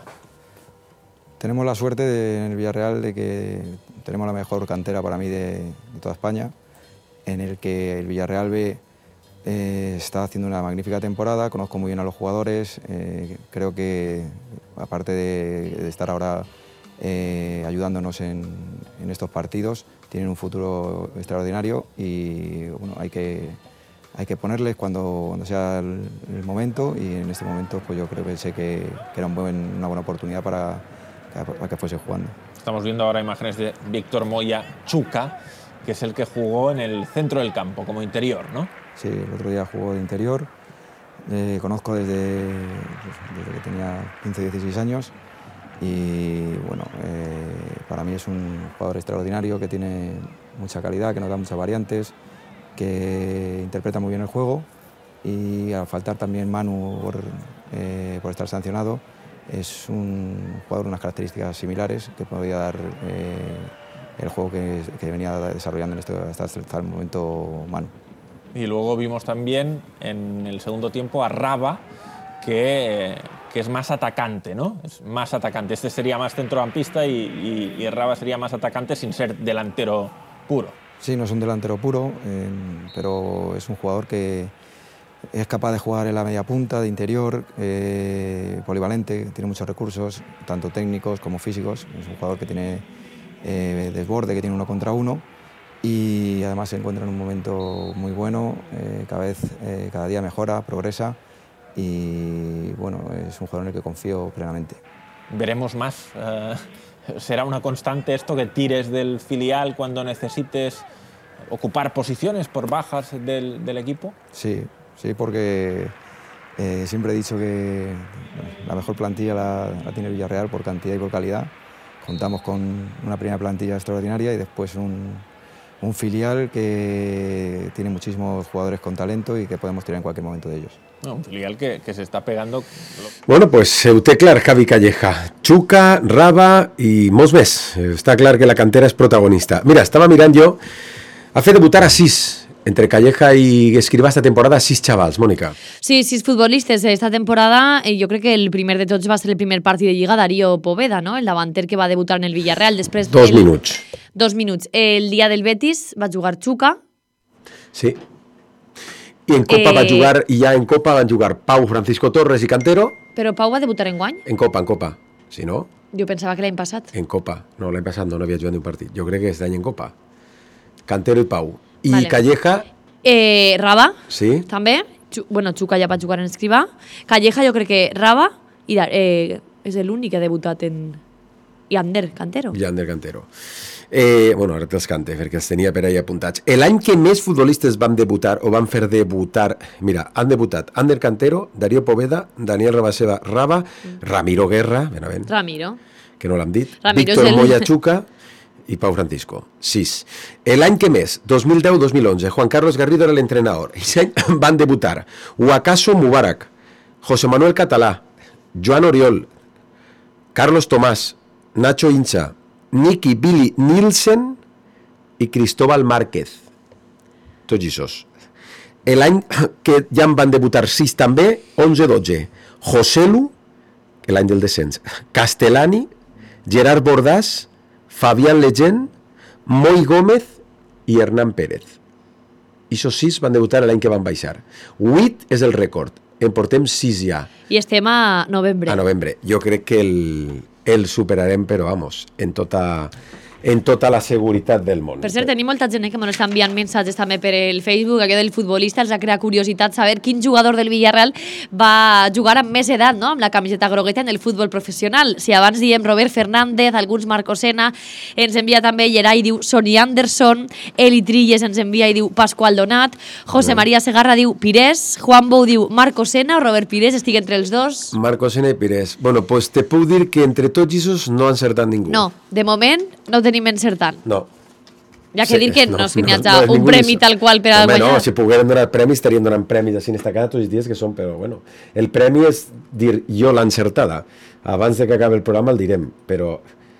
A: Tenemos la suerte de, en el Villarreal de que tenemos la mejor cantera para mí de, de toda España, en el que el Villarreal B eh, está haciendo una magnífica temporada, conozco muy bien a los jugadores, eh, creo que aparte de, de estar ahora eh, ayudándonos en, en estos partidos, tienen un futuro extraordinario y bueno, hay que, hay que ponerles cuando, cuando sea el, el momento, y en este momento pues yo creo que sé que, que era un buen, una buena oportunidad para, para que fuese jugando.
C: Estamos viendo ahora imágenes de Víctor Moya Chuca, que es el que jugó en el centro del campo, como interior, ¿no?
A: Sí, el otro día jugó de interior, eh, conozco desde, desde que tenía quince, dieciséis años y bueno, eh, para mí es un jugador extraordinario que tiene mucha calidad, que nos da muchas variantes, que interpreta muy bien el juego, y al faltar también Manu por, eh, por estar sancionado, es un jugador con unas características similares que podría dar eh, el juego que, que venía desarrollando en este, hasta, hasta el momento Manu.
C: Y luego vimos también en el segundo tiempo a Raba, que, que es más atacante, ¿no? Es más atacante. Este sería más centrocampista y, y, y Raba sería más atacante sin ser delantero puro.
A: Sí, no es un delantero puro, eh, pero es un jugador que es capaz de jugar en la media punta, de interior, eh, polivalente, tiene muchos recursos, tanto técnicos como físicos. Es un jugador que tiene eh, desborde, que tiene uno contra uno, y además se encuentra en un momento muy bueno, eh, cada vez, eh, cada día mejora, progresa, y bueno, es un jugador en el que confío plenamente.
C: Veremos más. Uh, ¿Será una constante esto, que tires del filial cuando necesites ocupar posiciones por bajas del, del equipo?
A: Sí, sí, porque eh, siempre he dicho que la mejor plantilla la, la tiene el Villarreal por cantidad y por calidad. Contamos con una primera plantilla extraordinaria y después un, un filial que tiene muchísimos jugadores con talento y que podemos tirar en cualquier momento de ellos.
C: No, un filial que, que se está pegando...
K: Bueno, pues ho té clar Javi Calleja. Chuca, Raba i molts més. Està clar que la cantera és protagonista. Mira, estava mirant jo, ha fet debutar a sis, entre Calleja y Escribá esta temporada, sis xavals, Mónica.
L: Sí, sis futbolistes esta temporada. Jo crec que el primer de tots va ser el primer partit de Lliga, Darío Poveda, ¿no? El davanter que va debutar en el Villarreal. Després
K: Dos
L: el...
K: minuts.
L: Dos minuts. El dia del Betis va jugar Chuca.
K: Sí. I en Copa eh... va jugar, i ja en Copa van jugar Pau, Francisco Torres i Cantero.
L: Però Pau va debutar en guany?
K: En Copa, en Copa. Si no...
L: Jo pensava que l'any passat.
K: En Copa. No, l'any passat no, no havia jugat ni un partit. Jo crec que és d'any en Copa. Cantero i Pau. I vale. Calleja...
L: Eh, Raba.
K: Sí.
L: També. Ch bueno, Chuca ja va jugar en Escribá. Calleja jo crec que Raba i eh, és l'únic que ha debutat en... I Ander Cantero.
K: I Ander Cantero. Eh, bueno, ara te'ls cante, perquè els tenia per ahí apuntats. L'any que més futbolistes van debutar, o van fer debutar, mira, han debutat Ander Cantero, Darío Poveda, Daniel Rabaseva Raba, mm. Ramiro Guerra, ben a ben,
L: Ramiro,
K: que no l'han dit,
L: Ramiro
K: Víctor
L: el...
K: Moya Chuca i Pau Francisco, sis. L'any que més, dos mil deu dos mil onze, Juan Carlos Garrido era l'entrenador. I van debutar Wakaso Mubarak, José Manuel Català, Joan Oriol, Carlos Tomàs, Nacho Hincha, Nicky Billy Nielsen i Cristóbal Márquez. Tots aquests. L'any que ja en van debutar sis també, onze dotze. Joselu, l'any del descens, Castellani, Gerard Bordàs, Fabián Legend, Moi Gómez i Hernán Pérez. Aquests sis van debutar l'any que van baixar. Vuit és el rècord. En portem sis ja.
L: I estem a novembre.
K: A novembre. Jo crec que el... el superarem, però vamos, en tota, en tota la seguretat del món.
L: Per cert, tenim molta gent que ens està enviant missatges també per el Facebook, allò del futbolista, els ha creat curiositat saber quin jugador del Villarreal va jugar amb més edat, no?, amb la camiseta grogueta en el futbol professional. Si abans diem Robert Fernández, alguns Marco Sena, ens envia també Gerai, diu Sonny Anderson, Eli Trilles ens envia i diu Pascual Donat, José María Segarra diu Pires, Juan Bou diu Marco Sena o Robert Pires, estic entre els dos.
K: Marco Sena i Pires. Bueno, pues te puc dir que entre tots aquests no ha encertat ningú.
L: No, de moment no tenim encertant.
K: No.
L: Ja que sí, dir que no, no és que n'hi hagi
K: no,
L: un premi tal qual per a
K: Home,
L: guanyar.
K: No, si pogueren donar premis, estarien donant premis així en esta cada tots els dies que són, però bueno, el premi és dir jo l'encertada. Abans de que acabi el programa el direm, però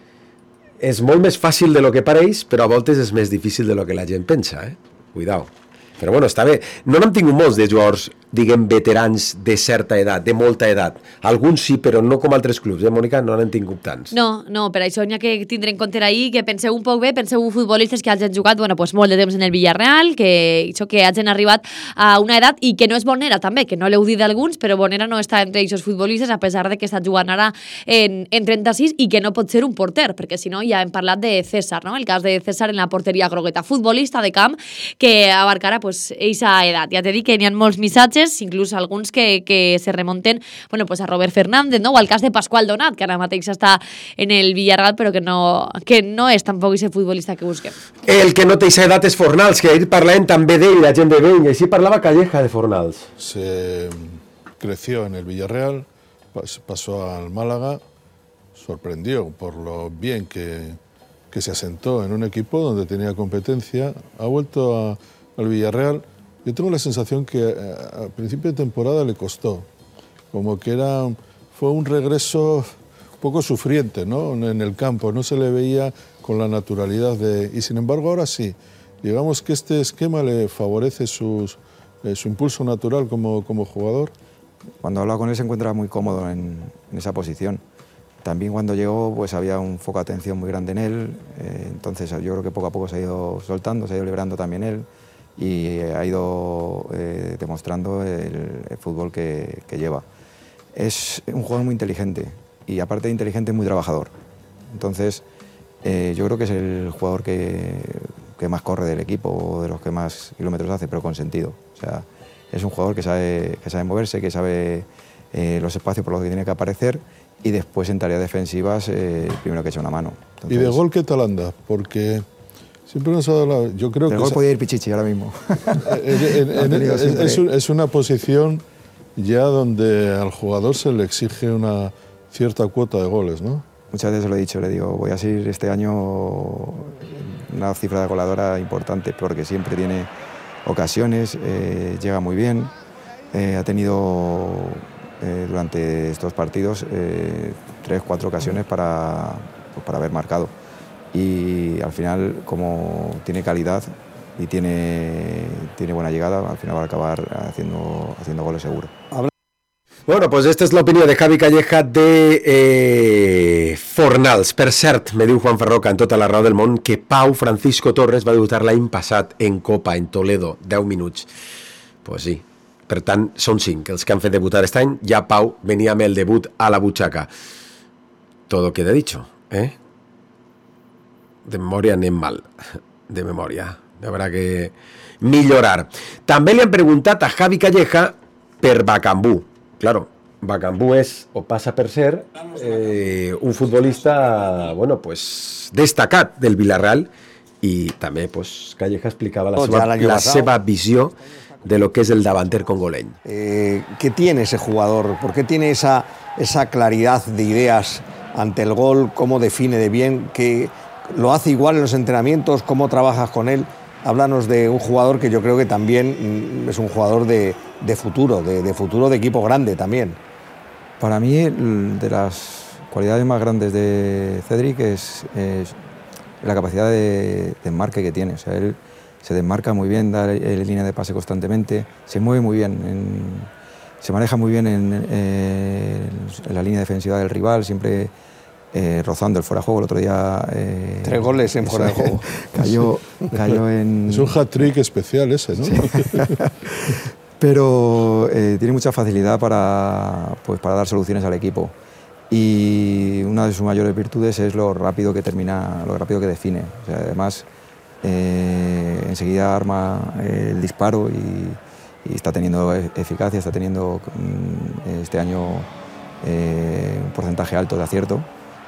K: és molt més fàcil de lo que pareix, però a voltes és més difícil de lo que la gent pensa, eh? Cuidao. Però bueno, està bé. No n'hem tingut molts de jugadors, diguem, veterans de certa edat, de molta edat. Alguns sí, però no com altres clubs, eh, Mònica? No n'hem tingut tants.
L: No, no, per això n'hi ha que tindre en compte ahir, que penseu un poc bé, penseu futbolistes que hagin jugat bueno, pues, molt de temps en el Villarreal, que, això, que hagin arribat a una edat i que no és Bonera també, que no l'heu dit d'alguns, però Bonera no està entre aquests futbolistes a pesar de que està jugant ara en, en trenta-sis i que no pot ser un porter, perquè si no ja hem parlat de César, no? El cas de César en la porteria grogueta, futbolista de camp que abarcarà pues, eixa edat. Ja t'he dit que n'hi ha molts missatges, inclús alguns que, que se remonten bueno, pues a Robert Fernández, no? O al cas de Pasqual Donat, que ara mateix està en el Villarreal, però que no, que no és tampoc aquest futbolista que busquem.
K: El que no té aquesta edat és Fornals, que ahir parlàvem també d'ell, la gent de Beny, així parlava Calleja de Fornals.
V: Se creció en el Villarreal, pasó al Málaga, sorprendió por lo bien que, que se asentó en un equipo donde tenía competencia, ha vuelto a al Villarreal. Yo tengo la sensación que a principio de temporada le costó, como que era, fue un regreso un poco sufriente, ¿no? En el campo, no se le veía con la naturalidad de... Y sin embargo ahora sí, digamos que este esquema le favorece sus, eh, su impulso natural como, como jugador.
A: Cuando habla con él se encuentra muy cómodo en, en esa posición. También cuando llegó pues había un foco de atención muy grande en él, eh, entonces yo creo que poco a poco se ha ido soltando, se ha ido liberando también él y ha ido eh, demostrando el, el fútbol que, que lleva. Es un jugador muy inteligente y aparte de inteligente muy trabajador. Entonces eh, yo creo que es el jugador que, que más corre del equipo, de los que más kilómetros hace, pero con sentido. O sea, es un jugador que sabe, que sabe moverse, que sabe eh, los espacios por los que tiene que aparecer y después en tareas defensivas eh, primero que echa una mano. Entonces,
V: ¿y de gol qué tal anda? Porque siempre nos ha dado la... Yo creo
A: de
V: que
A: gol
V: esa,
A: podía ir Pichichi ahora mismo.
V: en, en, en, es, es, es una posición ya donde al jugador se le exige una cierta cuota de goles, ¿no?
A: Muchas veces lo he dicho, le digo, voy a seguir este año una cifra de goleadora importante porque siempre tiene ocasiones, eh, llega muy bien, eh, ha tenido... Eh, durante estos partidos eh, tres, cuatro ocasiones para, pues, para haber marcado y al final como tiene calidad y tiene, tiene buena llegada, al final va a acabar haciendo, haciendo goles seguro.
K: Bueno, pues esta és l'opinió de Javi Calleja de eh, Fornals. Per cert, me diu Juan Ferroca en tota la raó del món que Pau Francisco Torres va debutar l'any passat en Copa, en Toledo, deu minuts. Pues sí. Per tant, són cinc els que han fet debutar aquest any. Ja Pau venia amb el debut a la butxaca. Todo queda dicho, ¿eh? De memòria anem mal. De memòria. Habrá que millorar. També li han preguntat a Javi Calleja per Bacambú. Claro, Bacambú és, o passa per ser, eh, un futbolista, bueno, pues, destacat del Villarreal i també, pues, Calleja explicava la, oh, seva, la seva visió de lo que es el davanter congoleño.
W: Eh, ¿Qué tiene ese jugador? ¿Por qué tiene esa, esa claridad de ideas ante el gol? ¿Cómo define de bien? ¿Qué lo hace igual en los entrenamientos? ¿Cómo trabajas con él? Háblanos de un jugador que yo creo que también es un jugador de, de futuro, de, de futuro de equipo grande también.
A: Para mí, de las cualidades más grandes de Cédric es, es la capacidad de, de enmarque que tiene. O sea, él se desmarca muy bien, da eh, línea de pase constantemente, se mueve muy bien, en, se maneja muy bien en, eh, en la línea defensiva del rival, siempre eh, rozando el fuera de juego. El otro día... Eh,
W: Tres goles en fuera de juego.
A: Cayó, cayó en...
V: Es un hat-trick especial ese, ¿no?
A: Sí. Pero eh, tiene mucha facilidad para, pues, para dar soluciones al equipo. Y una de sus mayores virtudes es lo rápido que termina, lo rápido que define. O sea, además... Eh, enseguida arma eh, el disparo y, y está teniendo eficacia, está teniendo mm, este año eh, un porcentaje alto de acierto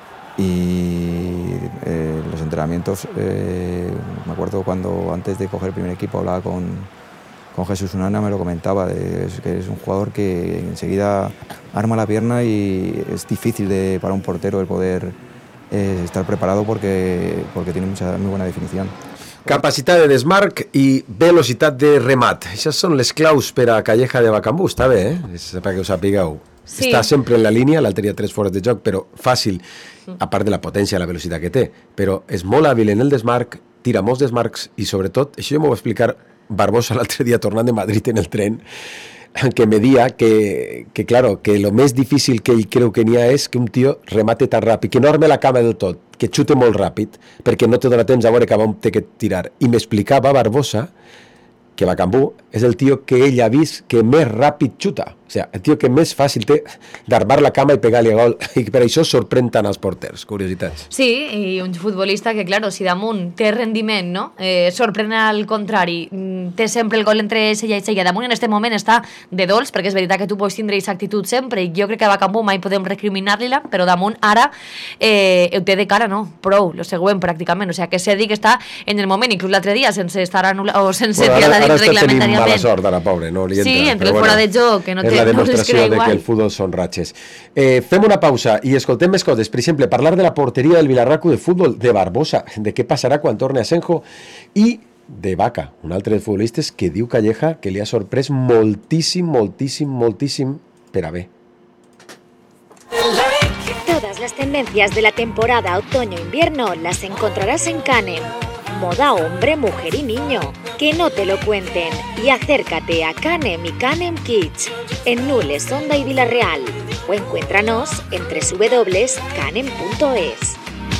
A: y eh, los entrenamientos, eh, me acuerdo cuando antes de coger el primer equipo hablaba con, con Jesús Unana, me lo comentaba, de, es, que es un jugador que enseguida arma la pierna y es difícil de, para un portero el poder eh, estar preparado porque, porque tiene mucha, muy buena definición.
K: Capacitat de desmarc i velocitat de remat. Això són les claus per a Calleja de Bacambú. Està bé, eh? És perquè ho sapigueu. Sí. Està sempre en la línia, l'altre dia tres fores de joc, però fàcil, a part de la potència i la velocitat que té. Però és molt hàbil en el desmarc, tira molts desmarcs i sobretot, això jo m'ho va explicar Barbosa l'altre dia tornant de Madrid en el tren, que me dia que, que, claro, que lo més difícil que ell creu que n'hi ha és que un tio remate tan ràpid, que no arme la cama del tot, que xute molt ràpid, perquè no té dona temps a veure cap on té que tirar. I m'explicava Barbosa que Bacambú és el tio que ell ha vist que més ràpid xuta. O sigui, el tio que més fàcil té d'armar la cama i pegar-li a gol. I per això sorprèn tant els porters. Curiositats.
L: Sí, i un futbolista que, claro, si damunt té rendiment, no? Eh, sorprèn al contrari. Té sempre el gol entre ella i ella. Damunt en aquest moment està de dolç, perquè és veritat que tu pots tindre aquesta actitud sempre, i jo crec que a Bacambú mai podem recriminar-li-la, però damunt ara eh, ho té de cara, no? Prou, lo següent pràcticament. O sigui, que se digui que està en el moment, inclús l'altre dia, sense estar anul·lat o sense
K: bueno,
L: tirar la dins reglamentàriament.
K: Ara està tenint mala sort, ara, pobre, no li entra.
L: Sí, entre fora de joc, que no té
K: la demostració de que el futbol són ratxes. Eh, fem una pausa i escoltem més coses. Per exemple, parlar de la porteria del Vilarraco de futbol de Barbosa, de què passarà quan torni a Asenjo, i de Vaca, un altre dels futbolistes que diu Calleja que li ha sorprès moltíssim, moltíssim, moltíssim per a bé.
D: Todas las tendencias de la temporada otoño-invierno las encontrarás en Canem. Moda hombre, mujer y niño. Que no te lo cuenten. Y acércate a Canem y Canem Kids en Nules, Onda y Villarreal. O encuéntranos en doble u doble u doble u punto canem punto es.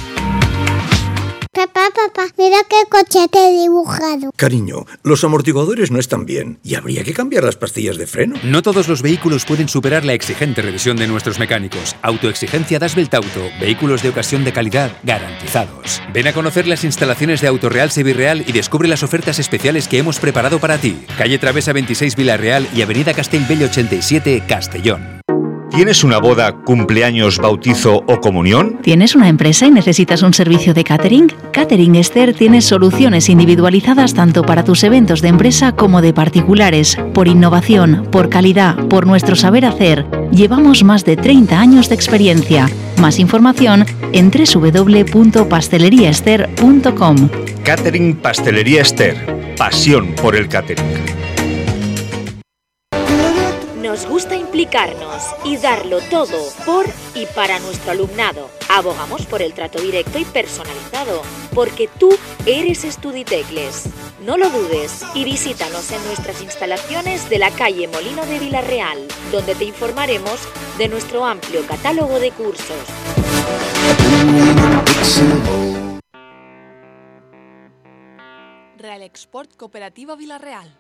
H: Papá, papá, mira qué coche te he dibujado.
I: Cariño, los amortiguadores no están bien y habría que cambiar las pastillas de freno.
M: No todos los vehículos pueden superar la exigente revisión de nuestros mecánicos. Autoexigencia Das Beltauto. Vehículos de ocasión de calidad garantizados. Ven a conocer las instalaciones de Autoreal Sevirreal y descubre las ofertas especiales que hemos preparado para ti. Calle Travesa veintiséis Villarreal y Avenida Castellbell ochenta y siete Castellón.
X: ¿Tienes una boda, cumpleaños, bautizo o comunión?
Y: ¿Tienes una empresa y necesitas un servicio de catering? Catering Esther tiene soluciones individualizadas tanto para tus eventos de empresa como de particulares. Por innovación, por calidad, por nuestro saber hacer. Llevamos más de treinta años de experiencia. Más información en doble u doble u doble u punto pastelería ester punto com.
X: Catering Pastelería Esther. Pasión por el catering.
D: Nos gusta implicarnos y darlo todo por y para nuestro alumnado. Abogamos por el trato directo y personalizado, porque tú eres Estuditecles. No lo dudes y visítanos en nuestras instalaciones de la calle Molino de Villarreal, donde te informaremos de nuestro amplio catálogo de cursos.
O: Real Export Cooperativa Villarreal.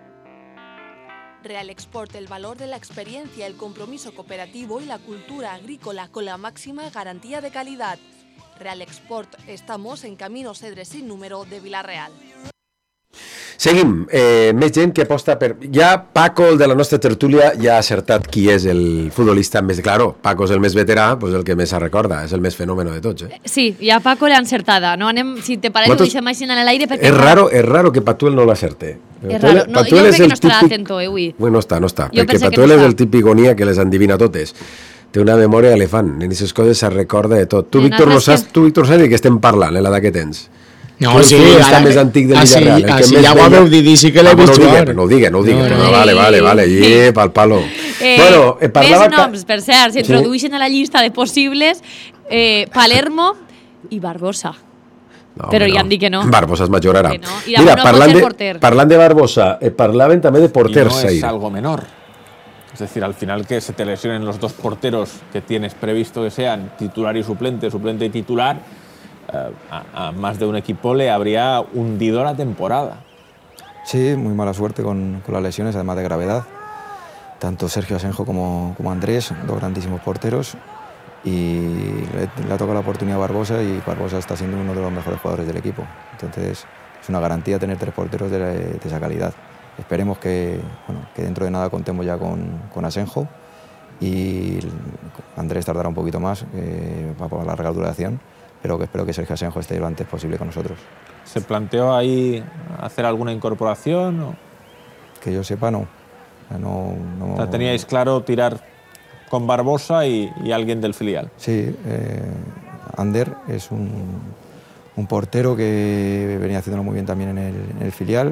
O: Real Export, el valor de la experiencia, el compromiso cooperativo y la cultura agrícola con la máxima garantía de calidad. Real Export, estamos en Camino Cedre sin número de Villarreal.
K: Seguim, eh, més gent que aposta per... Ja Paco, el de la nostra tertúlia, ja ha acertat qui és el futbolista més... Claro, Paco és el més veterà, pues el que més se recorda, és el més fenòmeno de tots, eh?
L: Sí, ja Paco l'ha encertada, no? Anem, si te parece, ho deixem així en l'aire perquè...
K: És raro, és raro que Patuel no l'acerte.
L: És raro, no, jo crec que no estarà atento, eh, avui.
K: Bueno, no està, no està, jo perquè Patuel no és el típic Gonia que les endivina totes. Té una memòria elefant, en aquestes coses se recorda de tot. Tu, Víctor, no saps, tu, Víctor, saps de què estem parlant, en l'edat que tens?
Z: No, sí,
K: està més antic del Villarreal.
Z: Ah, sí, ja ho haveu dit, sí que l'he vist jugar.
K: No ho digue, no ho digue. Vale, vale, vale, i pal palo.
L: Bueno, més noms, per cert, s'introdueixen a la llista de possibles Palermo i Barbosa. Però ja han dit que no.
K: Barbosa es major ara. Mira, parlant de Barbosa, parlaven també de porters.
C: Y no es algo menor. Es decir, al final que se te lesionen los dos porteros que tienes previsto que sean titular y suplente, suplente y titular, A, a más de un equipo le habría hundido la temporada.
A: Sí, muy mala suerte con, con las lesiones, además de gravedad. Tanto Sergio Asenjo como, como Andrés, dos grandísimos porteros. Y le, le ha tocado la oportunidad a Barbosa y Barbosa está siendo uno de los mejores jugadores del equipo. Entonces es una garantía tener tres porteros de, de esa calidad. Esperemos que, bueno, que dentro de nada contemos ya con, con Asenjo y Andrés tardará un poquito más eh, para la larga duración. Pero que espero que Sergio Asenjo esté lo antes posible con nosotros.
C: ¿Se planteó ahí hacer alguna incorporación? O?
A: Que yo sepa, no. no, no...
C: O sea, ¿teníais claro tirar con Barbosa y, y alguien del filial?
A: Sí, eh, Ander es un, un portero que venía haciéndolo muy bien también en el, en el filial,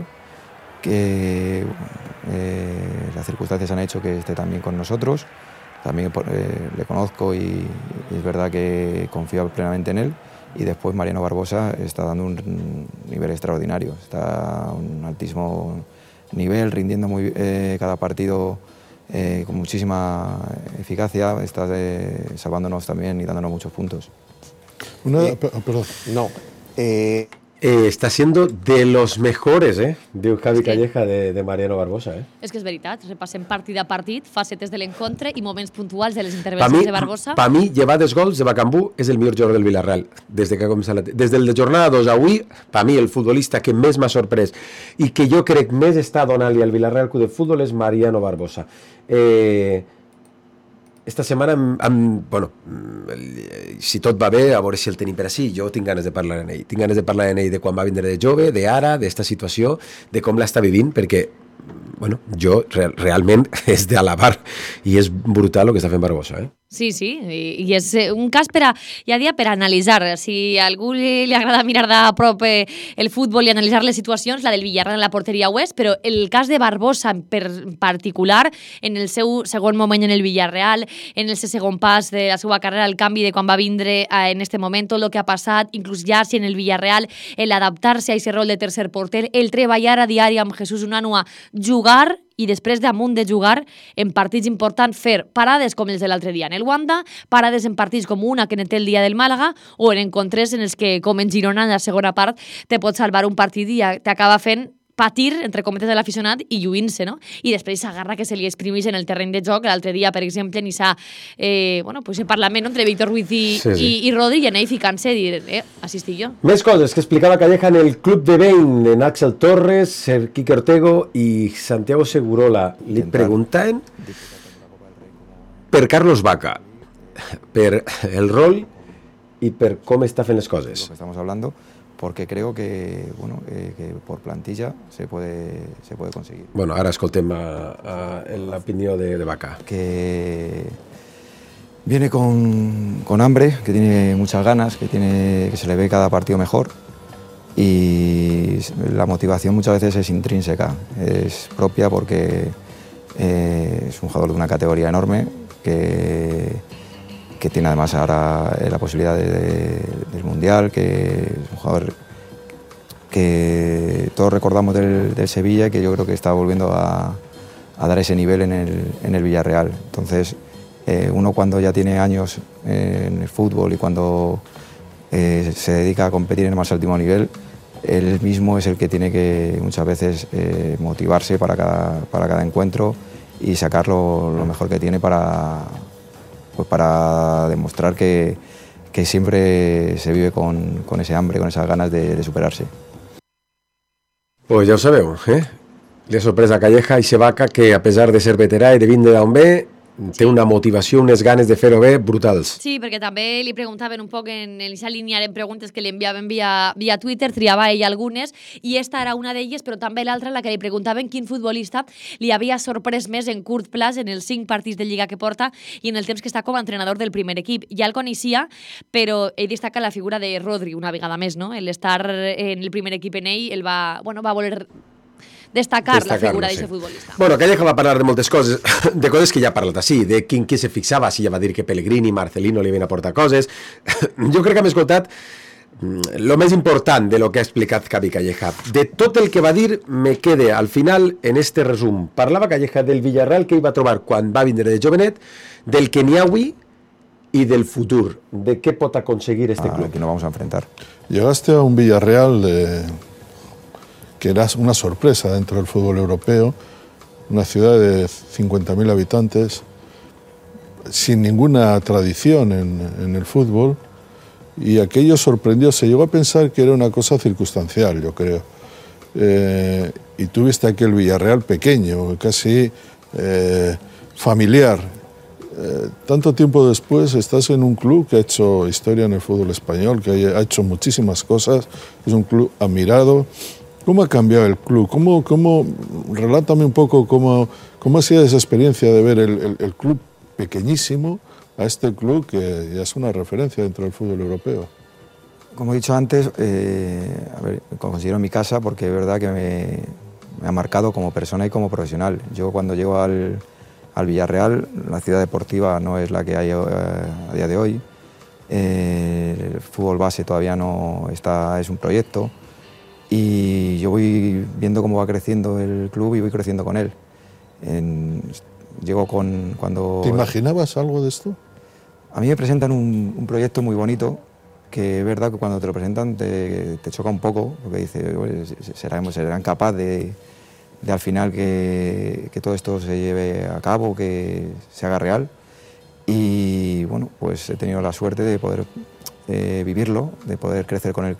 A: que eh, las circunstancias han hecho que esté también con nosotros. También eh, le conozco y, y es verdad que confío plenamente en él. Y después Mariano Barbosa está dando un nivel extraordinario, está a un altísimo nivel, rindiendo muy, eh, cada partido eh, con muchísima eficacia, está eh, salvándonos también y dándonos muchos puntos.
V: Una,
W: eh,
V: perdón.
W: No. Eh,
K: Eh, està siendo de los mejores, eh? Diu Javi Calleja de, de Mariano Barbosa, eh?
L: És que és veritat, repassem partit a partit, facetes de l'encontre i moments puntuals de les
K: Pa
L: intervencions
K: mi,
L: de Barbosa.
K: pa mi, llevades gols de Bacambú és el millor jugador del Villarreal, des de que ha començat la... Des del de jornada dos a avui, pa mi, el futbolista que més m'ha sorprès i que jo crec més està donant-li al Villarreal Club de Futbol és Mariano Barbosa. Eh... Esta setmana, amb, amb, bueno, si tot va bé, a veure si el tenim per ací, jo tinc ganes de parlar amb ell. Tinc ganes de parlar amb ell de quan va vindre de jove, de ara, d'esta situació, de com l'està vivint, perquè, bueno, jo re, realment és d'alabar i és brutal el que està fent Barbosa, eh?
L: Sí, sí, i, i és un cas per a, ja dia, per a analitzar. Si a algú li, li agrada mirar de prop eh, el futbol i analitzar les situacions, la del Villarreal en la porteria ho és, però el cas de Barbosa en per particular, en el seu segon moment en el Villarreal, en el seu segon pas de la seva carrera, el canvi de quan va vindre eh, en este moment, tot el que ha passat, inclús ja si en el Villarreal, el adaptar-se a aquest rol de tercer porter, el treballar a diari amb Jesús Unanua, jugar i després damunt de jugar en partits importants fer parades com els de l'altre dia en el Wanda, parades en partits com una que en té el dia del Màlaga o en encontres en els que, com en Girona, en la segona part, te pot salvar un partit i t'acaba fent patir, entre cometes, de l'aficionat i lluint-se, no? I després s'agarra que se li exprimís en el terreny de joc. L'altre dia, per exemple, n'hi s'ha... Eh, bueno, pues, parlament entre Víctor Ruiz i, sí, sí. i, i Rodri i en ell ficant-se i dir, eh, així estic jo.
K: Més coses que explicava Calleja en el Club de Bain, en Axel Torres, Quique Ortego i Santiago Segurola. Li preguntaven per Carlos Vaca, per el rol i per com està fent les coses.
A: Lo que estamos hablando, porque creo que, bueno, eh, que por plantilla se puede, se puede conseguir.
K: Bueno, ara escoltem a, a, l'opinió de, de Vaca.
A: Que viene con, con hambre, que tiene muchas ganas, que, tiene, que se le ve cada partido mejor y la motivación muchas veces es intrínseca, es propia porque eh, es un jugador de una categoría enorme que... que tiene además ahora la posibilidad de, de, del Mundial, que es un jugador que todos recordamos del, del Sevilla y que yo creo que está volviendo a, a dar ese nivel en el, en el Villarreal. Entonces, eh, uno cuando ya tiene años eh, en el fútbol y cuando eh, se dedica a competir en el más alto nivel, él mismo es el que tiene que muchas veces eh, motivarse para cada, para cada encuentro y sacar lo, lo mejor que tiene para... pues para demostrar que, que siempre se vive con, con ese hambre, con esas ganas de, de superarse.
K: Pues ja ho sabeu, eh? Li ha sorprès a Calleja i Vaca que, a pesar de ser veterà i de vindre d'on ve, té una motivació, unes ganes de fer-ho bé brutals.
L: Sí, perquè també li preguntaven un poc en aquesta línia en preguntes que li enviaven via, via Twitter, triava ell algunes, i esta era una d'elles, però també l'altra, la que li preguntaven quin futbolista li havia sorprès més en curt plaç en els cinc partits de Lliga que porta i en el temps que està com a entrenador del primer equip. Ja el coneixia, però ell destaca la figura de Rodri una vegada més, no? L'estar en el primer equip en ell el va, bueno, va voler destacar la figura d'aquest sí. futbolista.
K: Bueno, Calleja va parlar de moltes coses, de coses que ja ha parlat així, de quin qui se fixava, si ja va dir que Pellegrini i Marcelino li havien aportat coses. Jo crec que hem escoltat el més important de lo que ha explicat Javi Calleja. De tot el que va dir, me quede al final en este resum. Parlava Calleja del Villarreal que hi va trobar quan va vindre de jovenet, del que n'hi ha avui y del futur, de qué pot aconseguir este ah, club.
A: Que nos vamos a enfrentar.
V: Llegaste a un Villarreal de... que era una sorpresa dentro del fútbol europeo, una ciudad de cincuenta mil habitantes, sin ninguna tradición en, en el fútbol, y aquello sorprendió, se llegó a pensar que era una cosa circunstancial, yo creo. Eh, y tuviste aquel Villarreal pequeño, casi eh, familiar. Eh, tanto tiempo después estás en un club que ha hecho historia en el fútbol español, que ha hecho muchísimas cosas, es un club admirado. ¿Cómo ha cambiado el club? ¿Cómo, cómo, relátame un poco cómo, cómo ha sido esa experiencia de ver el, el, el club pequeñísimo a este club que ya es una referencia dentro del fútbol europeo.
A: Como he dicho antes, eh, a ver, considero mi casa porque es verdad que me, me ha marcado como persona y como profesional. Yo cuando llego al, al Villarreal, la ciudad deportiva no es la que hay eh, a día de hoy. Eh, el fútbol base todavía no está, es un proyecto. Y yo voy viendo cómo va creciendo el club y voy creciendo con él. En, llego con cuando...
V: ¿Te imaginabas algo de esto?
A: A mí me presentan un, un proyecto muy bonito, que es verdad que cuando te lo presentan te, te choca un poco, porque dices, ¿serán, serán capaces de, de al final que, que todo esto se lleve a cabo, que se haga real? Y bueno, pues he tenido la suerte de poder eh, vivirlo, de poder crecer con el